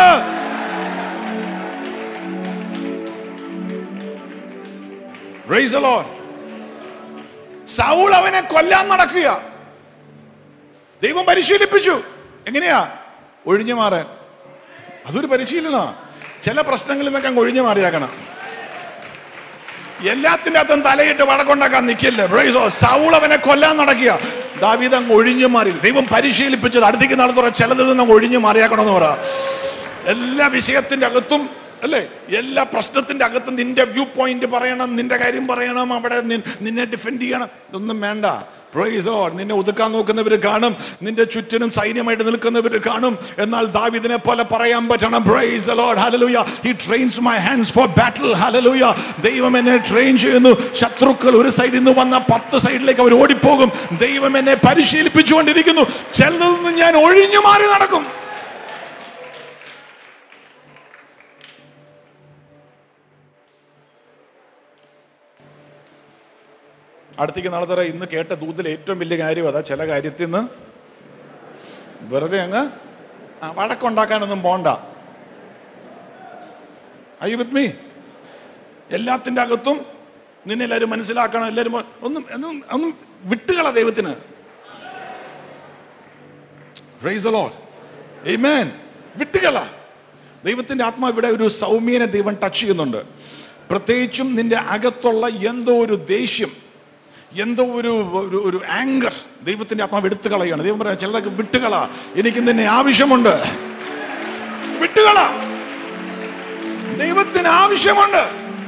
Praise the Lord. സൗൾ അവനെ കൊല്ലാൻ നടക്കുക. ദൈവം പരിശീലിപ്പിച്ചു. എങ്ങനെയാ? ഒഴിഞ്ഞു മാറാൻ. അതൊരു പരിശീലന. ചില പ്രശ്നങ്ങളിൽ നിന്നൊക്കെ അങ്ങ് ഒഴിഞ്ഞു മാറിയാക്കണം. എല്ലാത്തിന്റെ അകത്തും തലയിട്ട് വടക്കൊണ്ടാക്കാൻ നിൽക്കില്ല. സൗൾ അവനെ കൊല്ലാൻ നടക്കുക. ദാവീദ് അങ്ങ് ഒഴിഞ്ഞു മാറി. ദൈവം പരിശീലിപ്പിച്ചത് അടുത്തേക്ക് നടത്തുക. ചിലതിൽ നിന്ന് ഒഴിഞ്ഞു മാറിയാക്കണമെന്ന് പറ. എല്ലാ വിഷയത്തിന്റെ അകത്തും അല്ലേ, എല്ലാ പ്രശ്നത്തിന്റെ അകത്തും നിന്റെ വ്യൂ പോയിന്റ് പറയണം, നിന്റെ കാര്യം പറയണം, അവിടെ നിന്നെ ഡിഫെൻഡ് ചെയ്യണം. ഇതൊന്നും വേണ്ട. Praise the Lord. നിന്നെ ഒതുക്കാൻ നോക്കുന്നവർ കാണും, നിന്റെ ചുറ്റിനും സൈന്യമായിട്ട് നിൽക്കുന്നവർ കാണും. എന്നാൽ ദാവീദിനെ പോലെ പറയാൻ പറ്റണം. Praise the Lord. Hallelujah. He trains my hands for battle. Hallelujah. ദൈവം എന്നെ ട്രെയിൻ ചെയ്യുന്നു. ശത്രുക്കൾ ഒരു സൈഡിൽ നിന്ന് വന്ന 10 സൈഡിലേക്ക് അവർ ഓടിപ്പോകും. ദൈവം എന്നെ പരിശീലിപ്പിച്ചുകൊണ്ടിരിക്കുന്നു. ചിലതിൽ നിന്ന് ഞാൻ ഒഴിഞ്ഞു മാറി നടക്കും. അടുത്തേക്ക് നാളെ തരാം. ഇന്ന് കേട്ട ദൂതിൽ ഏറ്റവും വലിയ കാര്യം അതാ. ചില കാര്യത്തിൽ നിന്ന് വെറുതെ അങ്ങ് വഴക്കുണ്ടാക്കാനൊന്നും പോണ്ട. Are you with me? എല്ലാത്തിന്റെ അകത്തും നിന്നെ എല്ലാവരും മനസ്സിലാക്കണം. എല്ലാവരും ഒന്നും വിട്ടുകള ദൈവത്തിന്. Praise the Lord. Amen. വിട്ടുകള. ദൈവത്തിന്റെ ആത്മാവ് ഇവിടെ ഒരു സൗമ്യനെ ദൈവം ടച്ച് ചെയ്യുന്നുണ്ട്. പ്രത്യേകിച്ചും നിന്റെ അകത്തുള്ള എന്തോ ഒരു ദേഷ്യം, എന്തോ ഒരു ആങ്കർ ദൈവത്തിന്റെ ആത്മാവ് എടുത്തു കളയാണ്. ദൈവം പറയാം, ചിലതൊക്കെ വിട്ടുകള, എനിക്ക് നിന്നെ ആവശ്യമുണ്ട്. വിട്ടുകള, ദൈവത്തിന് ആവശ്യമുണ്ട്.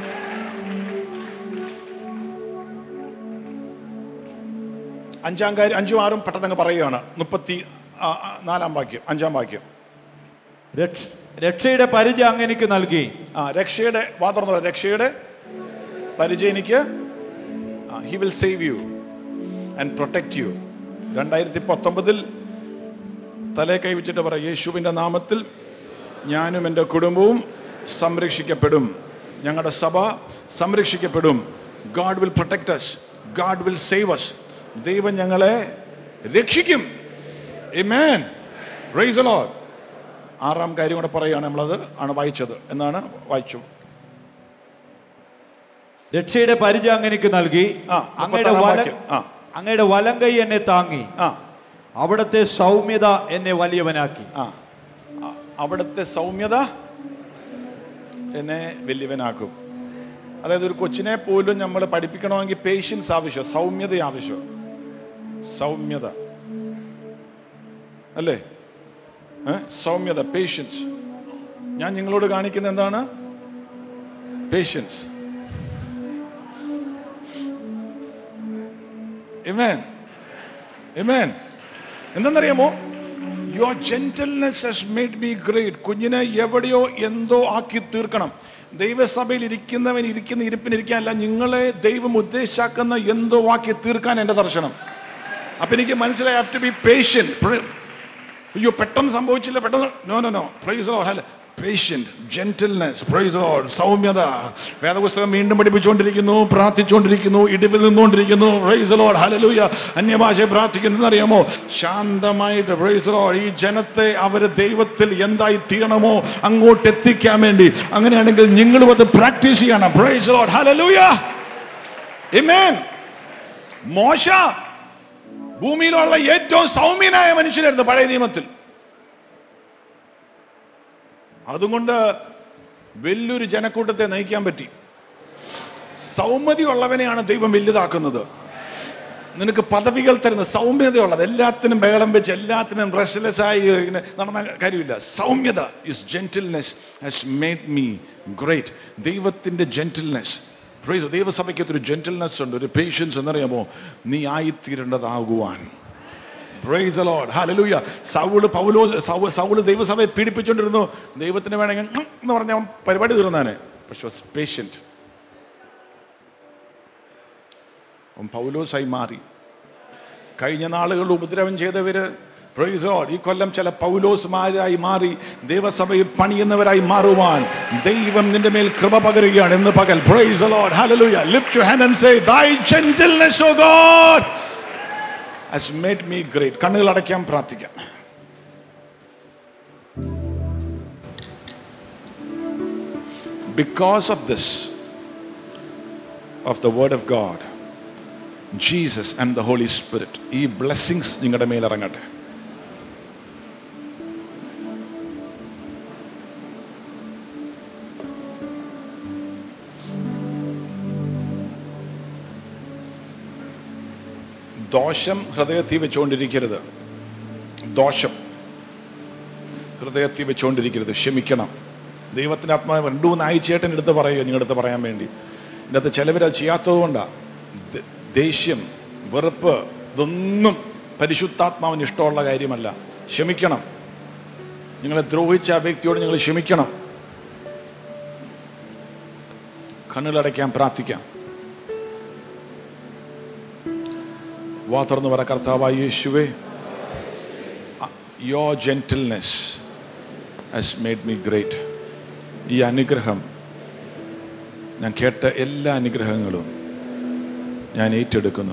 അഞ്ചാം കാര്യം 5ഉം 6ഉം പെട്ടെന്ന് പറയുകയാണ്. 34 വാക്യം, 5-ാം വാക്യം. രക്ഷയുടെ പരിചയം അങ്ങ് എനിക്ക് നൽകി. രക്ഷയുടെ വാതുറന്നുള്ള രക്ഷയുടെ പരിചയം എനിക്ക്. He will save you and protect you. 2019 തലേ കൈവച്ചിട്ട് പറ, യേശുവിൻ്റെ നാമത്തിൽ ഞാനും എൻ്റെ കുടുംബവും സംരക്ഷിക്കപ്പെടും. ഞങ്ങളുടെ സഭ സംരക്ഷിക്കപ്പെടും. God will protect us. God will save us. ദൈവം ഞങ്ങളെ രക്ഷിക്കും. Amen. Praise the Lord. 6-ാം കാര്യം കൂടെ പറയുകയാണ്. നമ്മളത് ആണ് വായിച്ചത് എന്നാണ് വായിച്ചു. രക്ഷയുടെ പരിചയം അങ്ങ് എനിക്ക് നൽകി. അങ്ങയുടെ വലം കൈ എന്നെ താങ്ങി. അവിടുത്തെ സൗമ്യത എന്നെ വലിയവനാക്കി. അവിടുത്തെ സൗമ്യത എന്നെ വലിയവനാക്കും. അതായത് ഒരു കൊച്ചിനെ പോലും നമ്മൾ പഠിപ്പിക്കണമെങ്കിൽ പേഷ്യൻസ് ആവശ്യം, സൗമ്യത ആവശ്യം. സൗമ്യത അല്ലേ? സൗമ്യത, പേഷ്യൻസ്. ഞാൻ നിങ്ങളോട് കാണിക്കുന്ന എന്താണ്? പേഷ്യൻസ്. Amen. Amen. എന്തെന്നറിയാമോ? Your gentleness has made me great. കുഞ്ഞിനെ എവിടെയോ എന്തോ ആക്കി തീർക്കണം. ദൈവസഭയിൽ ഇരിക്കുന്നവൻ ഇരിക്കുന്ന ഇരിപ്പിനിരിക്കാനല്ല, നിങ്ങളെ ദൈവം ഉദ്ദേശിച്ചാക്കുന്ന എന്തോ ആക്കി തീർക്കാൻ എൻ്റെ ദർശനം. അപ്പൊ എനിക്ക് മനസ്സിലായി, I have to be patient. അയ്യോ പെട്ടെന്ന് സംഭവിച്ചില്ല, പെട്ടെന്ന് no. Praise the Lord. Patient, gentleness, praise the Lord. സൗമ്യത. വേദപുസ്തകം വീണ്ടും പഠിപ്പിച്ചുകൊണ്ടിരിക്കുന്നു, പ്രാർത്ഥിച്ചുകൊണ്ടിരിക്കുന്നു, ഇടിവിൽ നിന്നുകൊണ്ടിരിക്കുന്നു. Praise the Lord. Hallelujah. അന്യഭാഷ പ്രാർത്ഥിക്കുന്നറിയാമോ? ശാന്തമായിട്ട് praise the Lord. ഈ ജനത്തെ അവര് ദൈവത്തിൽ എന്തായി തീരണമോ അങ്ങോട്ട് എത്തിക്കാൻ വേണ്ടി. അങ്ങനെയാണെങ്കിൽ നിങ്ങളും അത് പ്രാക്ടീസ് ചെയ്യണം. Praise the Lord. Hallelujah. Amen. മോശ ഭൂമിയിലുള്ള ഏറ്റവും സൗമ്യനായ മനുഷ്യനായിരുന്നു പഴയ നിയമത്തിൽ. അതുകൊണ്ട് വലിയൊരു ജനക്കൂട്ടത്തെ നയിക്കാൻ പറ്റി. സൗമ്യതയുള്ളവനെയാണ് ദൈവം വലുതാക്കുന്നത്. നിനക്ക് പദവികൾ തരുന്ന സൗമ്യതയുള്ളത്. എല്ലാത്തിനും ബഹളം വെച്ച് എല്ലാത്തിനും റെസ്റ്റ്ലെസ് ആയി ഇങ്ങനെ നടന്ന കാര്യമില്ല. സൗമ്യത is gentleness has made me great. ദൈവത്തിന്റെ ജെന്റിൽനെസ്. ദൈവസഭയ്ക്കകത്തൊരു ജെന്റിൽനെസ് ഉണ്ട്, ഒരു പേഷ്യൻസ്. എന്നറിയാമോ? നീ ആയിത്തീരേണ്ടതാകുവാൻ. Praise the Lord. Hallelujah. Saul ദൈവസഭയെ പീഡിപ്പിച്ചുകൊണ്ടിരുന്നു. ദൈവത്തിന് വേണമെങ്കിൽ എന്ന് പറഞ്ഞ പരിപാടി തീർന്നാണ്. പക്ഷെ പേഷ്യന്റ്. പൗലോസായി മാറി. കഴിഞ്ഞ നാളുകളിൽ ഉപദ്രവം ചെയ്തവര് Praise the Lord. ഈ കൊല്ലം ചില പൗലോസ്മാരായി മാറി ദൈവസഭയിൽ പണിയുന്നവരായി മാറുവാൻ ദൈവം നിന്റെ മേൽ കൃപ പകരുകയാണ് ഇന്ന് പകൽ. Praise the Lord. Hallelujah. Lift your hand and say, Thy gentleness, O God, has made me great. കണ്ണുകൾ അടയ്ക്കാൻ പ്രാർത്ഥിക്കാം. Because of this, of the word of God, Jesus and the Holy Spirit, ഈ blessings നിങ്ങളുടെ മേൽ ഇറങ്ങട്ടെ. ദോഷം ഹൃദയത്തിൽ വെച്ചുകൊണ്ടിരിക്കരുത്. ദോഷം ഹൃദയത്തിൽ വെച്ചുകൊണ്ടിരിക്കരുത്. ക്ഷമിക്കണം. ദൈവത്തിൻ്റെ ആത്മാവ് 2-3 ആഴ്ചയായിട്ട് എടുത്ത് പറയുക, നിങ്ങളടുത്ത് പറയാൻ വേണ്ടി. എൻ്റെ അകത്ത് ചിലവരത് ചെയ്യാത്തത് കൊണ്ടാണ്. ദേഷ്യം, വെറുപ്പ്, ഇതൊന്നും പരിശുദ്ധാത്മാവിന് ഇഷ്ടമുള്ള കാര്യമല്ല. ക്ഷമിക്കണം. നിങ്ങളെ ദ്രോഹിച്ച ആ വ്യക്തിയോട് നിങ്ങൾ ക്ഷമിക്കണം. കണ്ണുകളടയ്ക്കാൻ പ്രാർത്ഥിക്കാം. വാ തുറന്ന് പറ, കർത്താവായ യേശുവേ, your gentleness has made me great. ഈ അനുഗ്രഹം, ഞാൻ കേട്ട എല്ലാ അനുഗ്രഹങ്ങളും ഞാൻ ഏറ്റെടുക്കുന്നു.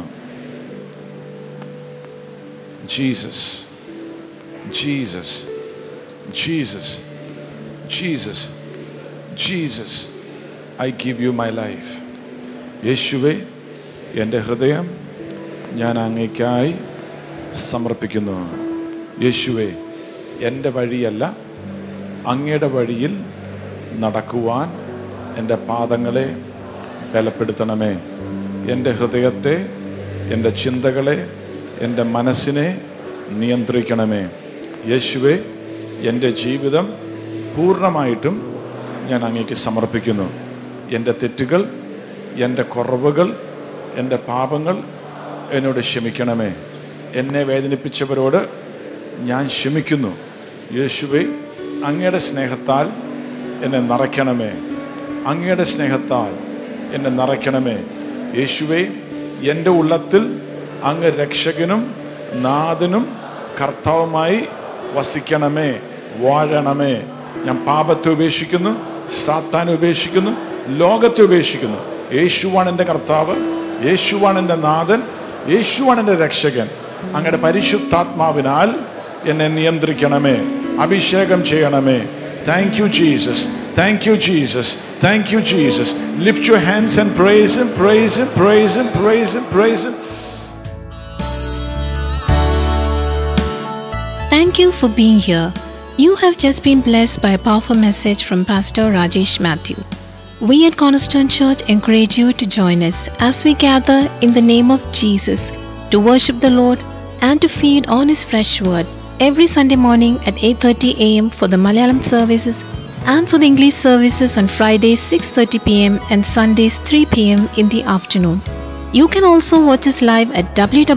Jesus, Jesus, Jesus, Jesus, Jesus, I give you my life. യേശുവേ, എൻ്റെ ഹൃദയം ഞാൻ അങ്ങേയ്ക്കായി സമർപ്പിക്കുന്നു. യേശുവേ, എൻ്റെ വഴിയല്ല അങ്ങയുടെ വഴിയിൽ നടക്കുവാൻ എൻ്റെ പാദങ്ങളെ ബലപ്പെടുത്തണമേ. എൻ്റെ ഹൃദയത്തെ, എൻ്റെ ചിന്തകളെ, എൻ്റെ മനസ്സിനെ നിയന്ത്രിക്കണമേ. യേശുവേ, എൻ്റെ ജീവിതം പൂർണ്ണമായിട്ടും ഞാൻ അങ്ങേക്ക് സമർപ്പിക്കുന്നു. എൻ്റെ തെറ്റുകൾ, എൻ്റെ കുറവുകൾ, എൻ്റെ പാപങ്ങൾ എന്നോട് ക്ഷമിക്കണമേ. എന്നെ വേദനിപ്പിച്ചവരോട് ഞാൻ ക്ഷമിക്കുന്നു. യേശുവേ, അങ്ങയുടെ സ്നേഹത്താൽ എന്നെ നിറയ്ക്കണമേ. അങ്ങയുടെ സ്നേഹത്താൽ എന്നെ നിറയ്ക്കണമേ. യേശുവേ, എൻ്റെ ഉള്ളത്തിൽ അങ്ങ് രക്ഷകനും നാഥനും കർത്താവുമായി വസിക്കണമേ, വാഴണമേ. ഞാൻ പാപത്തെ ഉപേക്ഷിക്കുന്നു, സാത്താനെ ഉപേക്ഷിക്കുന്നു, ലോകത്തെ ഉപേക്ഷിക്കുന്നു. യേശുവാണ് എൻ്റെ കർത്താവ്, യേശുവാണ് എൻ്റെ നാഥൻ, യേശുവാണ് എൻ്റെ രക്ഷകൻ. അങ്ങയുടെ പരിശുദ്ധാത്മാവിനാൽ എന്നെ നിയന്ത്രിക്കണമേ, അഭിഷേകം ചെയ്യണമേ. Thank you Jesus, thank you Jesus, thank you Jesus. Lift your hands and praise him, praise him, praise him, praise him, praise him. Thank you for being here. You have just been blessed by a powerful message from Pastor Rajesh Matthew. We at Cornerstone Church encourage you to join us as we gather in the name of Jesus to worship the Lord and to feed on His fresh word every Sunday morning at 8:30 a.m. for the Malayalam services and for the English services on Fridays 6:30 p.m. and Sundays 3 p.m. in the afternoon. You can also watch us live at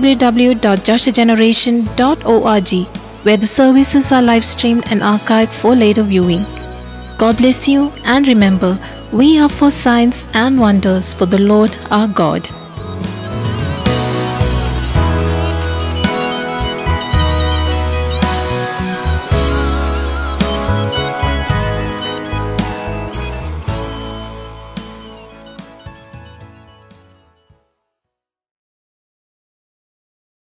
www.joshageneration.org, where the services are live streamed and archived for later viewing. God bless you, and remember, we are for signs and wonders for the Lord our God.